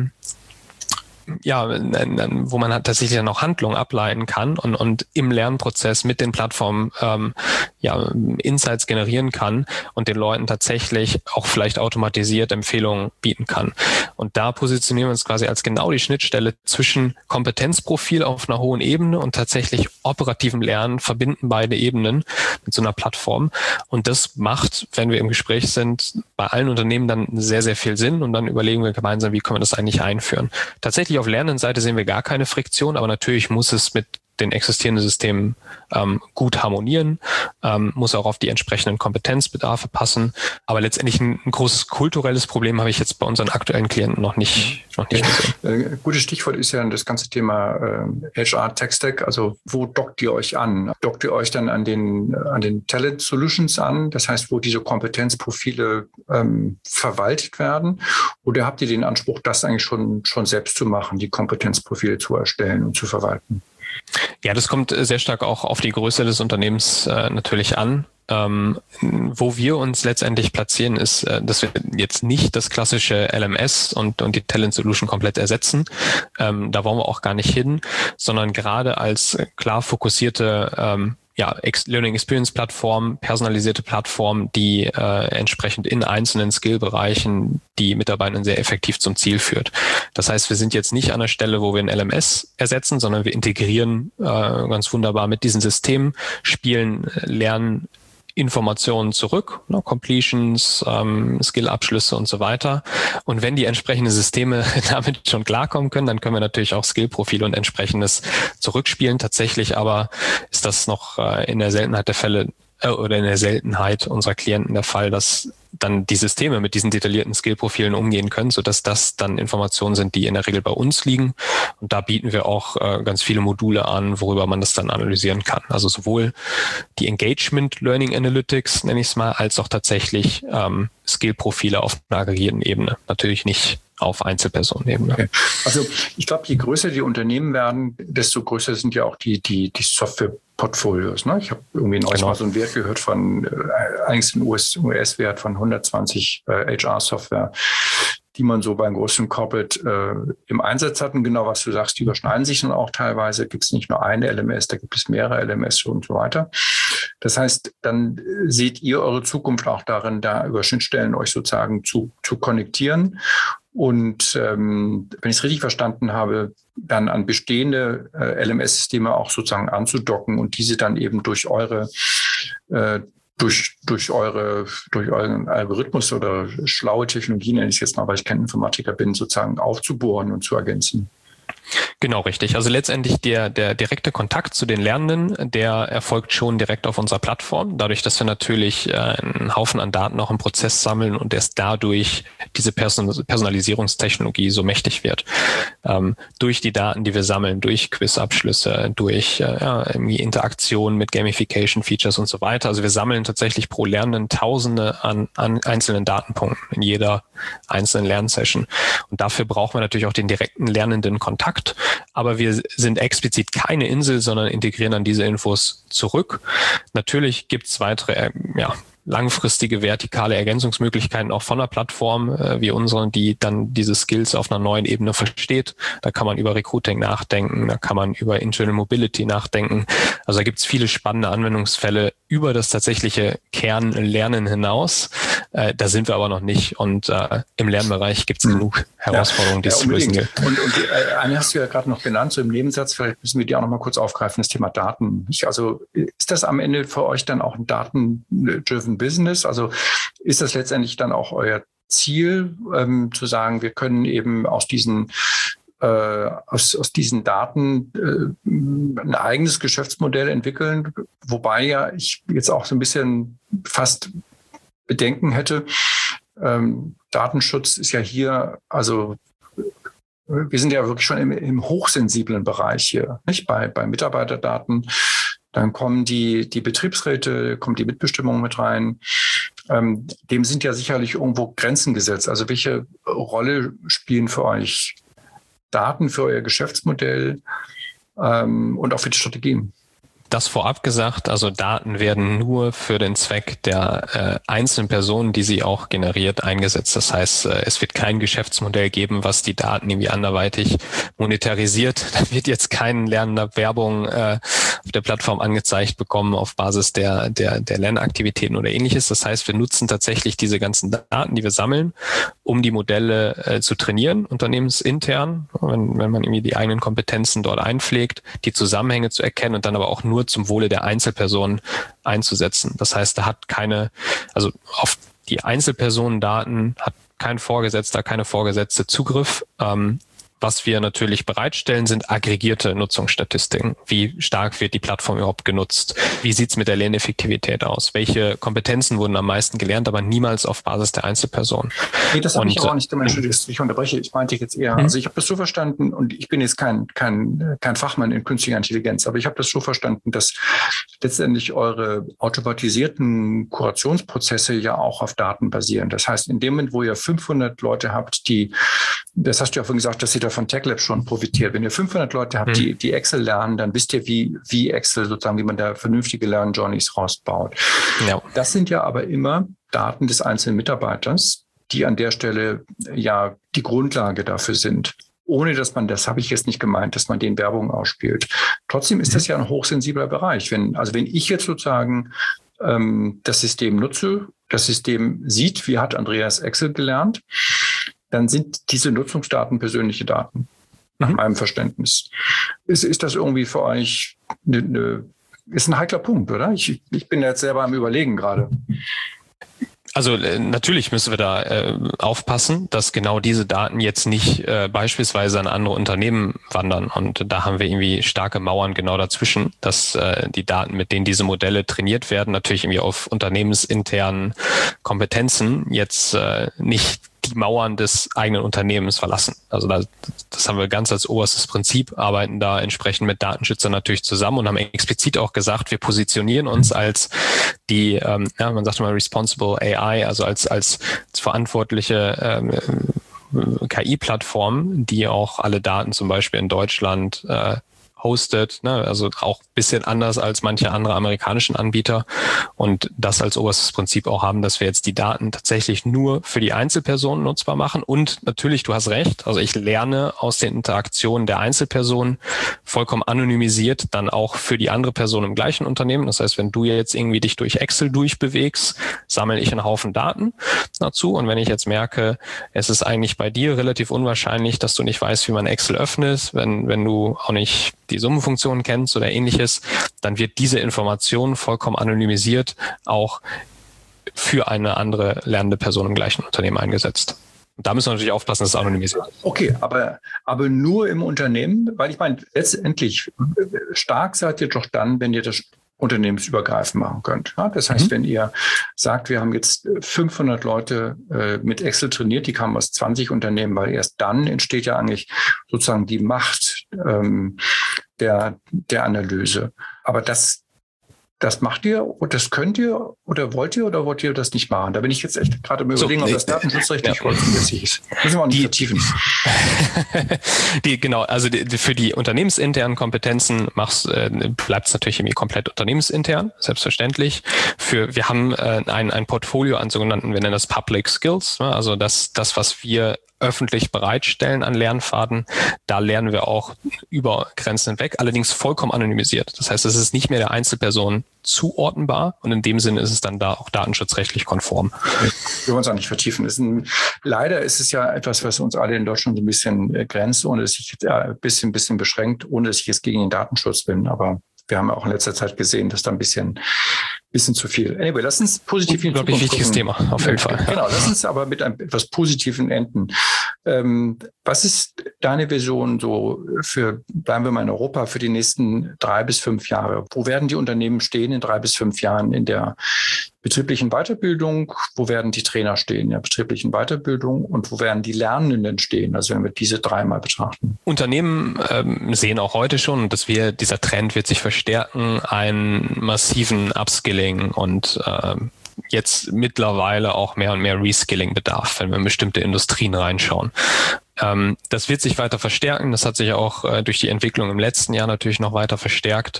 C: wo man halt tatsächlich dann auch Handlungen ableiten kann und im Lernprozess mit den Plattformen Insights generieren kann und den Leuten tatsächlich auch vielleicht automatisiert Empfehlungen bieten kann. Und da positionieren wir uns quasi als genau die Schnittstelle zwischen Kompetenzprofil auf einer hohen Ebene und tatsächlich operativem Lernen, verbinden beide Ebenen mit so einer Plattform. Und das macht, wenn wir im Gespräch sind, bei allen Unternehmen dann sehr, sehr viel Sinn und dann überlegen wir gemeinsam, wie können wir das eigentlich einführen. Tatsächlich auf Lernenseite sehen wir gar keine Friktion, aber natürlich muss es mit den existierenden Systemen gut harmonieren, muss auch auf die entsprechenden Kompetenzbedarfe passen. Aber letztendlich ein großes kulturelles Problem habe ich jetzt bei unseren aktuellen Klienten noch nicht gesehen.
B: Gutes Stichwort ist ja das ganze Thema HR Tech Stack. Also wo dockt ihr euch an? Dockt ihr euch dann an den Talent Solutions an? Das heißt, wo diese Kompetenzprofile verwaltet werden? Oder habt ihr den Anspruch, das eigentlich schon selbst zu machen, die Kompetenzprofile zu erstellen und zu verwalten?
C: Ja, das kommt sehr stark auch auf die Größe des Unternehmens natürlich an. Wo wir uns letztendlich platzieren, ist, dass wir jetzt nicht das klassische LMS und die Talent Solution komplett ersetzen. Da wollen wir auch gar nicht hin, sondern gerade als klar fokussierte Learning Experience Plattform, personalisierte Plattform, die entsprechend in einzelnen Skillbereichen die Mitarbeiter sehr effektiv zum Ziel führt. Das heißt, wir sind jetzt nicht an der Stelle, wo wir ein LMS ersetzen, sondern wir integrieren ganz wunderbar mit diesen Systemen, spielen Lerninformationen zurück, Completions, Skill-Abschlüsse und so weiter. Und wenn die entsprechenden Systeme damit schon klarkommen können, dann können wir natürlich auch Skill-Profile und entsprechendes zurückspielen. Tatsächlich aber ist das noch in der Seltenheit der Fälle oder in der Seltenheit unserer Klienten der Fall, dass dann die Systeme mit diesen detaillierten Skill-Profilen umgehen können, sodass das dann Informationen sind, die in der Regel bei uns liegen. Und da bieten wir auch ganz viele Module an, worüber man das dann analysieren kann. Also sowohl die Engagement Learning Analytics, nenne ich es mal, als auch tatsächlich Skill-Profile auf einer aggregierten Ebene. Natürlich nicht auf Einzelpersonenebene. Okay.
B: Also ich glaube, je größer die Unternehmen werden, desto größer sind ja auch die Software-Portfolios. Ne? Ich habe irgendwie neulich mal so einen Wert gehört von, eigentlich ein US-Wert von 120 HR-Software, die man so beim großen Corporate im Einsatz hat. Und genau, was du sagst, die überschneiden sich dann auch teilweise. Gibt es nicht nur eine LMS, da gibt es mehrere LMS und so weiter. Das heißt, dann seht ihr eure Zukunft auch darin, da über Schnittstellen euch sozusagen zu konnektieren. Und wenn ich es richtig verstanden habe, dann an bestehende LMS-Systeme auch sozusagen anzudocken und diese dann eben durch euren Algorithmus oder schlaue Technologie, nenne ich es jetzt mal, weil ich kein Informatiker bin, sozusagen aufzubohren und zu ergänzen.
C: Genau, richtig. Also letztendlich der direkte Kontakt zu den Lernenden, der erfolgt schon direkt auf unserer Plattform, dadurch, dass wir natürlich einen Haufen an Daten auch im Prozess sammeln und erst dadurch diese Personalisierungstechnologie so mächtig wird. Durch die Daten, die wir sammeln, durch Quizabschlüsse, durch irgendwie Interaktion mit Gamification-Features und so weiter. Also wir sammeln tatsächlich pro Lernenden Tausende an einzelnen Datenpunkten in jeder einzelnen Lernsession. Und dafür brauchen wir natürlich auch den direkten lernenden Kontakt. Aber wir sind explizit keine Insel, sondern integrieren dann diese Infos zurück. Natürlich gibt es weitere langfristige vertikale Ergänzungsmöglichkeiten auch von einer Plattform wie unseren, die dann diese Skills auf einer neuen Ebene versteht. Da kann man über Recruiting nachdenken, da kann man über Internal Mobility nachdenken. Also da gibt es viele spannende Anwendungsfälle über das tatsächliche Kernlernen hinaus. Da sind wir aber noch nicht und im Lernbereich gibt es genug Herausforderungen, die es zu lösen gilt.
B: Und eine hast du ja gerade noch genannt, so im Nebensatz, vielleicht müssen wir die auch noch mal kurz aufgreifen, das Thema Daten. Also ist das am Ende für euch dann auch ein Daten-driven Business? Also ist das letztendlich dann auch euer Ziel, zu sagen, wir können eben aus diesen Daten ein eigenes Geschäftsmodell entwickeln, wobei ja ich jetzt auch so ein bisschen fast Bedenken hätte. Datenschutz ist ja hier, also wir sind ja wirklich schon im hochsensiblen Bereich hier, nicht? Bei Mitarbeiterdaten. Dann kommen die Betriebsräte, kommt die Mitbestimmung mit rein. Dem sind ja sicherlich irgendwo Grenzen gesetzt. Also welche Rolle spielen für euch Daten für euer Geschäftsmodell und auch für die Strategien?
C: Das vorab gesagt, also Daten werden nur für den Zweck der einzelnen Personen, die sie auch generiert, eingesetzt. Das heißt, es wird kein Geschäftsmodell geben, was die Daten irgendwie anderweitig monetarisiert. Da wird jetzt kein Lernender Werbung auf der Plattform angezeigt bekommen auf Basis der Lernaktivitäten oder ähnliches. Das heißt, wir nutzen tatsächlich diese ganzen Daten, die wir sammeln, um die Modelle zu trainieren, unternehmensintern, wenn man irgendwie die eigenen Kompetenzen dort einpflegt, die Zusammenhänge zu erkennen und dann aber auch nur zum Wohle der Einzelperson einzusetzen. Das heißt, da hat also auf die Einzelpersonendaten hat kein Vorgesetzter, keine Vorgesetzte Zugriff. Was wir natürlich bereitstellen, sind aggregierte Nutzungsstatistiken. Wie stark wird die Plattform überhaupt genutzt? Wie sieht es mit der Lerneffektivität aus? Welche Kompetenzen wurden am meisten gelernt, aber niemals auf Basis der Einzelperson?
B: Nee, das habe ich auch nicht gemeint, dass ich unterbreche. Ich meinte jetzt eher, also ich habe das so verstanden und ich bin jetzt kein Fachmann in künstlicher Intelligenz, aber ich habe das so verstanden, dass letztendlich eure automatisierten Kurationsprozesse ja auch auf Daten basieren. Das heißt, in dem Moment, wo ihr 500 Leute habt, das hast du ja vorhin gesagt, dass ihr da von TechLab schon profitiert. Wenn ihr 500 Leute habt, die Excel lernen, dann wisst ihr, wie Excel sozusagen, wie man da vernünftige Lernjourneys rausbaut. Ja. Das sind ja aber immer Daten des einzelnen Mitarbeiters, die an der Stelle ja die Grundlage dafür sind. Ohne dass man, das habe ich jetzt nicht gemeint, dass man den Werbung ausspielt. Trotzdem ist das ja ein hochsensibler Bereich. Wenn ich jetzt sozusagen das System nutze, das System sieht, wie hat Andreas Excel gelernt, dann sind diese Nutzungsdaten persönliche Daten, nach meinem Verständnis. Ist das irgendwie für euch ist ein heikler Punkt, oder? Ich bin jetzt selber am Überlegen gerade.
C: Also natürlich müssen wir da aufpassen, dass genau diese Daten jetzt nicht beispielsweise an andere Unternehmen wandern. Und da haben wir irgendwie starke Mauern genau dazwischen, dass die Daten, mit denen diese Modelle trainiert werden, natürlich irgendwie auf unternehmensinternen Kompetenzen jetzt nicht die Mauern des eigenen Unternehmens verlassen. Also das haben wir ganz als oberstes Prinzip, arbeiten da entsprechend mit Datenschützern natürlich zusammen und haben explizit auch gesagt, wir positionieren uns als die, man sagt immer Responsible AI, also als verantwortliche KI-Plattform, die auch alle Daten zum Beispiel in Deutschland hosted, ne? Also auch ein bisschen anders als manche andere amerikanischen Anbieter, und das als oberstes Prinzip auch haben, dass wir jetzt die Daten tatsächlich nur für die Einzelpersonen nutzbar machen. Und natürlich, du hast recht, also ich lerne aus den Interaktionen der Einzelpersonen vollkommen anonymisiert dann auch für die andere Person im gleichen Unternehmen. Das heißt, wenn du jetzt irgendwie dich durch Excel durchbewegst, sammle ich einen Haufen Daten dazu. Und wenn ich jetzt merke, es ist eigentlich bei dir relativ unwahrscheinlich, dass du nicht weißt, wie man Excel öffnet, wenn du auch nicht die Summenfunktion kennst oder ähnliches, dann wird diese Information vollkommen anonymisiert auch für eine andere lernende Person im gleichen Unternehmen eingesetzt. Und da müssen wir natürlich aufpassen, dass es anonymisiert ist.
B: Okay, aber nur im Unternehmen, weil ich meine, letztendlich stark seid ihr doch dann, wenn ihr das unternehmensübergreifend machen könnt. Ja, das heißt, wenn ihr sagt, wir haben jetzt 500 Leute mit Excel trainiert, die kamen aus 20 Unternehmen, weil erst dann entsteht ja eigentlich sozusagen die Macht der Analyse. Aber das macht ihr und das könnt ihr oder wollt ihr das nicht machen? Da bin ich jetzt echt gerade überlegen, ob das datenschutzrechtlich mäßig ist. Müssen wir auch nicht vertiefen.
C: Genau, also für die unternehmensinternen Kompetenzen bleibt es natürlich irgendwie komplett unternehmensintern, selbstverständlich. Wir haben ein Portfolio an sogenannten, wir nennen das Public Skills, ne? Also das, was wir öffentlich bereitstellen an Lernpfaden, da lernen wir auch über Grenzen hinweg, allerdings vollkommen anonymisiert. Das heißt, es ist nicht mehr der Einzelperson zuordnenbar und in dem Sinne ist es dann da auch datenschutzrechtlich konform.
B: Wir wollen es auch nicht vertiefen. Leider ist es ja etwas, was uns alle in Deutschland so ein bisschen grenzt, ohne dass ich ein bisschen beschränkt, ohne dass ich jetzt gegen den Datenschutz bin. Aber wir haben auch in letzter Zeit gesehen, dass da ein bisschen zu viel. Anyway, lass uns positiv in Zukunft
C: wichtiges
B: gucken.
C: Thema, auf jeden Fall.
B: Genau, lass uns aber mit etwas Positiven enden. Was ist deine Vision so bleiben wir mal in Europa, für die nächsten 3 bis 5 Jahre? Wo werden die Unternehmen stehen in 3 bis 5 Jahren in der betrieblichen Weiterbildung? Wo werden die Trainer stehen in der betrieblichen Weiterbildung? Und wo werden die Lernenden stehen? Also wenn wir diese 3 mal betrachten.
C: Unternehmen sehen auch heute schon, dass dieser Trend wird sich verstärken, einen massiven Upskilling und jetzt mittlerweile auch mehr und mehr Reskilling-Bedarf, wenn wir in bestimmte Industrien reinschauen. Das wird sich weiter verstärken. Das hat sich auch durch die Entwicklung im letzten Jahr natürlich noch weiter verstärkt.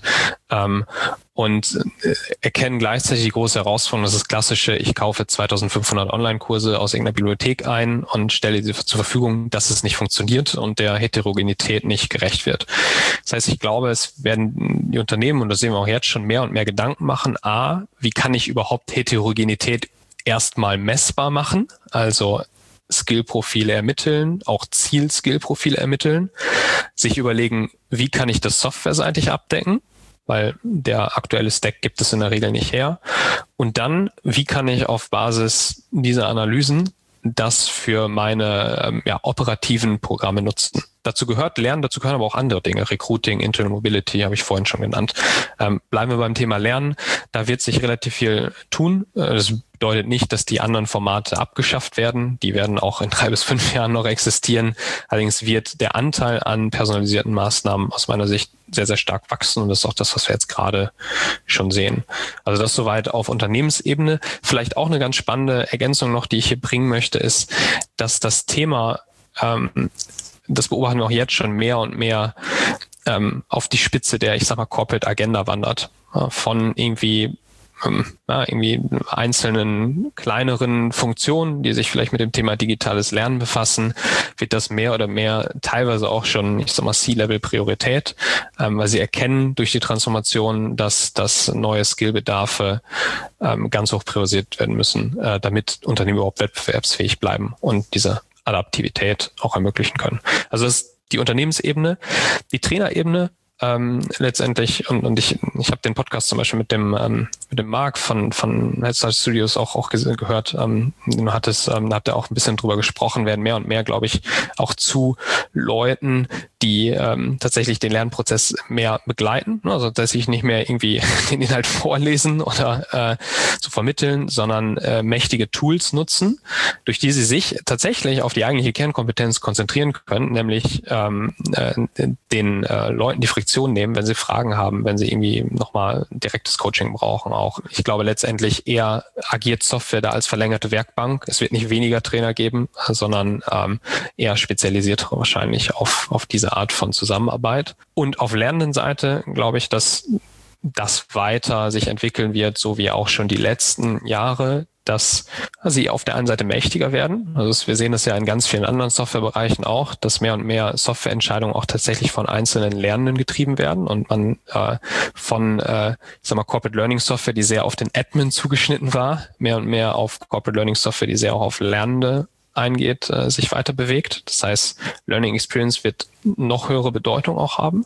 C: Und erkennen gleichzeitig die große Herausforderung, das ist klassische, ich kaufe 2500 Online-Kurse aus irgendeiner Bibliothek ein und stelle sie zur Verfügung, dass es nicht funktioniert und der Heterogenität nicht gerecht wird. Das heißt, ich glaube, es werden die Unternehmen, und das sehen wir auch jetzt schon, mehr und mehr Gedanken machen, wie kann ich überhaupt Heterogenität erstmal messbar machen? Also Skillprofile ermitteln, auch Ziel-Skillprofile ermitteln, sich überlegen, wie kann ich das softwareseitig abdecken, weil der aktuelle Stack gibt es in der Regel nicht her. Und dann, wie kann ich auf Basis dieser Analysen das für meine operativen Programme nutzen? Dazu gehört Lernen, dazu gehören aber auch andere Dinge. Recruiting, Internal Mobility habe ich vorhin schon genannt. Bleiben wir beim Thema Lernen. Da wird sich relativ viel tun. Das bedeutet nicht, dass die anderen Formate abgeschafft werden. Die werden auch in 3 bis 5 Jahren noch existieren. Allerdings wird der Anteil an personalisierten Maßnahmen aus meiner Sicht sehr, sehr stark wachsen. Und das ist auch das, was wir jetzt gerade schon sehen. Also das soweit auf Unternehmensebene. Vielleicht auch eine ganz spannende Ergänzung noch, die ich hier bringen möchte, ist, dass das Thema, das beobachten wir auch jetzt schon mehr und mehr auf die Spitze der, Corporate Agenda wandert. Von irgendwie einzelnen kleineren Funktionen, die sich vielleicht mit dem Thema digitales Lernen befassen, wird das mehr oder mehr teilweise auch schon, C-Level-Priorität, weil sie erkennen durch die Transformation, dass neue Skillbedarfe ganz hoch priorisiert werden müssen, damit Unternehmen überhaupt wettbewerbsfähig bleiben und diese Adaptivität auch ermöglichen können. Also das ist die Unternehmensebene, die Trainerebene. Letztendlich, und ich habe den Podcast zum Beispiel mit dem Marc von Headstart Studios auch gehört, da habt ihr auch ein bisschen drüber gesprochen, werden mehr und mehr, glaube ich, auch zu Leuten, die tatsächlich den Lernprozess mehr begleiten, also dass ich nicht mehr irgendwie den Inhalt vorlesen oder zu vermitteln, sondern mächtige Tools nutzen, durch die sie sich tatsächlich auf die eigentliche Kernkompetenz konzentrieren können, nämlich den Leuten die Reflexion nehmen, wenn sie Fragen haben, wenn sie irgendwie nochmal direktes Coaching brauchen auch. Ich glaube letztendlich eher agiert Software da als verlängerte Werkbank. Es wird nicht weniger Trainer geben, sondern eher spezialisiert wahrscheinlich auf diese Art von Zusammenarbeit. Und auf Lernendenseite glaube ich, dass das weiter sich entwickeln wird, so wie auch schon die letzten Jahre, dass sie auf der einen Seite mächtiger werden. Also wir sehen das ja in ganz vielen anderen Softwarebereichen auch, dass mehr und mehr Softwareentscheidungen auch tatsächlich von einzelnen Lernenden getrieben werden und man von Corporate Learning Software, die sehr auf den Admin zugeschnitten war, mehr und mehr auf Corporate Learning Software, die sehr auch auf Lernende eingeht, sich weiter bewegt. Das heißt, Learning Experience wird noch höhere Bedeutung auch haben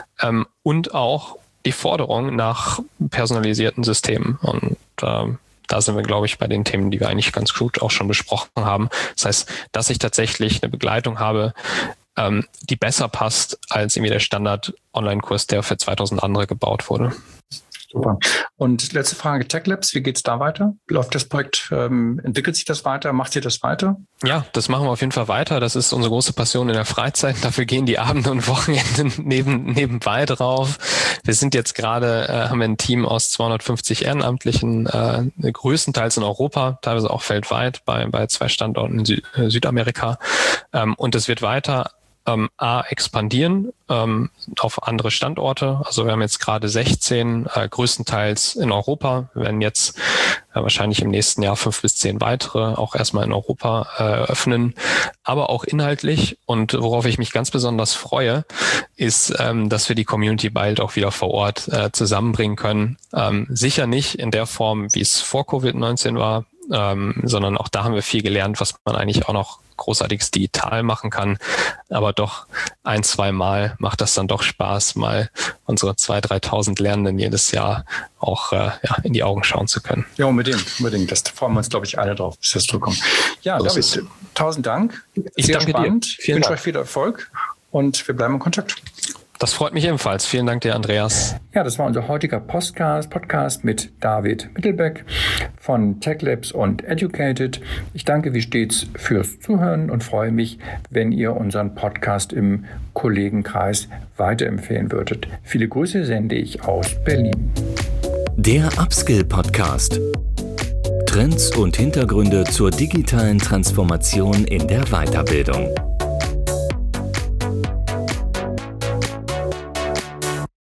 C: und auch die Forderung nach personalisierten Systemen. Und da sind wir, glaube ich, bei den Themen, die wir eigentlich ganz gut auch schon besprochen haben. Das heißt, dass ich tatsächlich eine Begleitung habe, die besser passt als irgendwie der Standard-Online-Kurs, der für 2000 andere gebaut wurde.
B: Super. Und letzte Frage, Tech Labs, wie geht es da weiter? Läuft das Projekt, entwickelt sich das weiter? Macht ihr das weiter?
C: Ja, das machen wir auf jeden Fall weiter. Das ist unsere große Passion in der Freizeit. Dafür gehen die Abende und Wochenenden nebenbei drauf. Wir sind jetzt gerade, haben wir ein Team aus 250 Ehrenamtlichen, größtenteils in Europa, teilweise auch weltweit bei 2 Standorten in Südamerika. Und es wird weiter expandieren auf andere Standorte. Also wir haben jetzt gerade 16, größtenteils in Europa. Wir werden jetzt wahrscheinlich im nächsten Jahr 5 bis 10 weitere auch erstmal in Europa öffnen. Aber auch inhaltlich, und worauf ich mich ganz besonders freue, ist, dass wir die Community bald auch wieder vor Ort zusammenbringen können. Sicher nicht in der Form, wie es vor Covid-19 war, sondern auch da haben wir viel gelernt, was man eigentlich auch noch großartiges digital machen kann. Aber doch 1-2 Mal macht das dann doch Spaß, mal unsere 2.000, 3.000 Lernenden jedes Jahr auch in die Augen schauen zu können.
B: Ja, unbedingt. Das freuen wir uns, glaube ich, alle drauf, bis das zurückkommt. Ja, David, 1000 Dank.
C: Ich danke dir.
B: Ich wünsche euch viel Erfolg und wir bleiben in Kontakt.
C: Das freut mich ebenfalls. Vielen Dank dir, Andreas.
B: Ja, das war unser heutiger Podcast mit David Mittelbeck von Tech Labs und Educated. Ich danke wie stets fürs Zuhören und freue mich, wenn ihr unseren Podcast im Kollegenkreis weiterempfehlen würdet. Viele Grüße sende ich aus Berlin.
A: Der Upskill Podcast. Trends und Hintergründe zur digitalen Transformation in der Weiterbildung.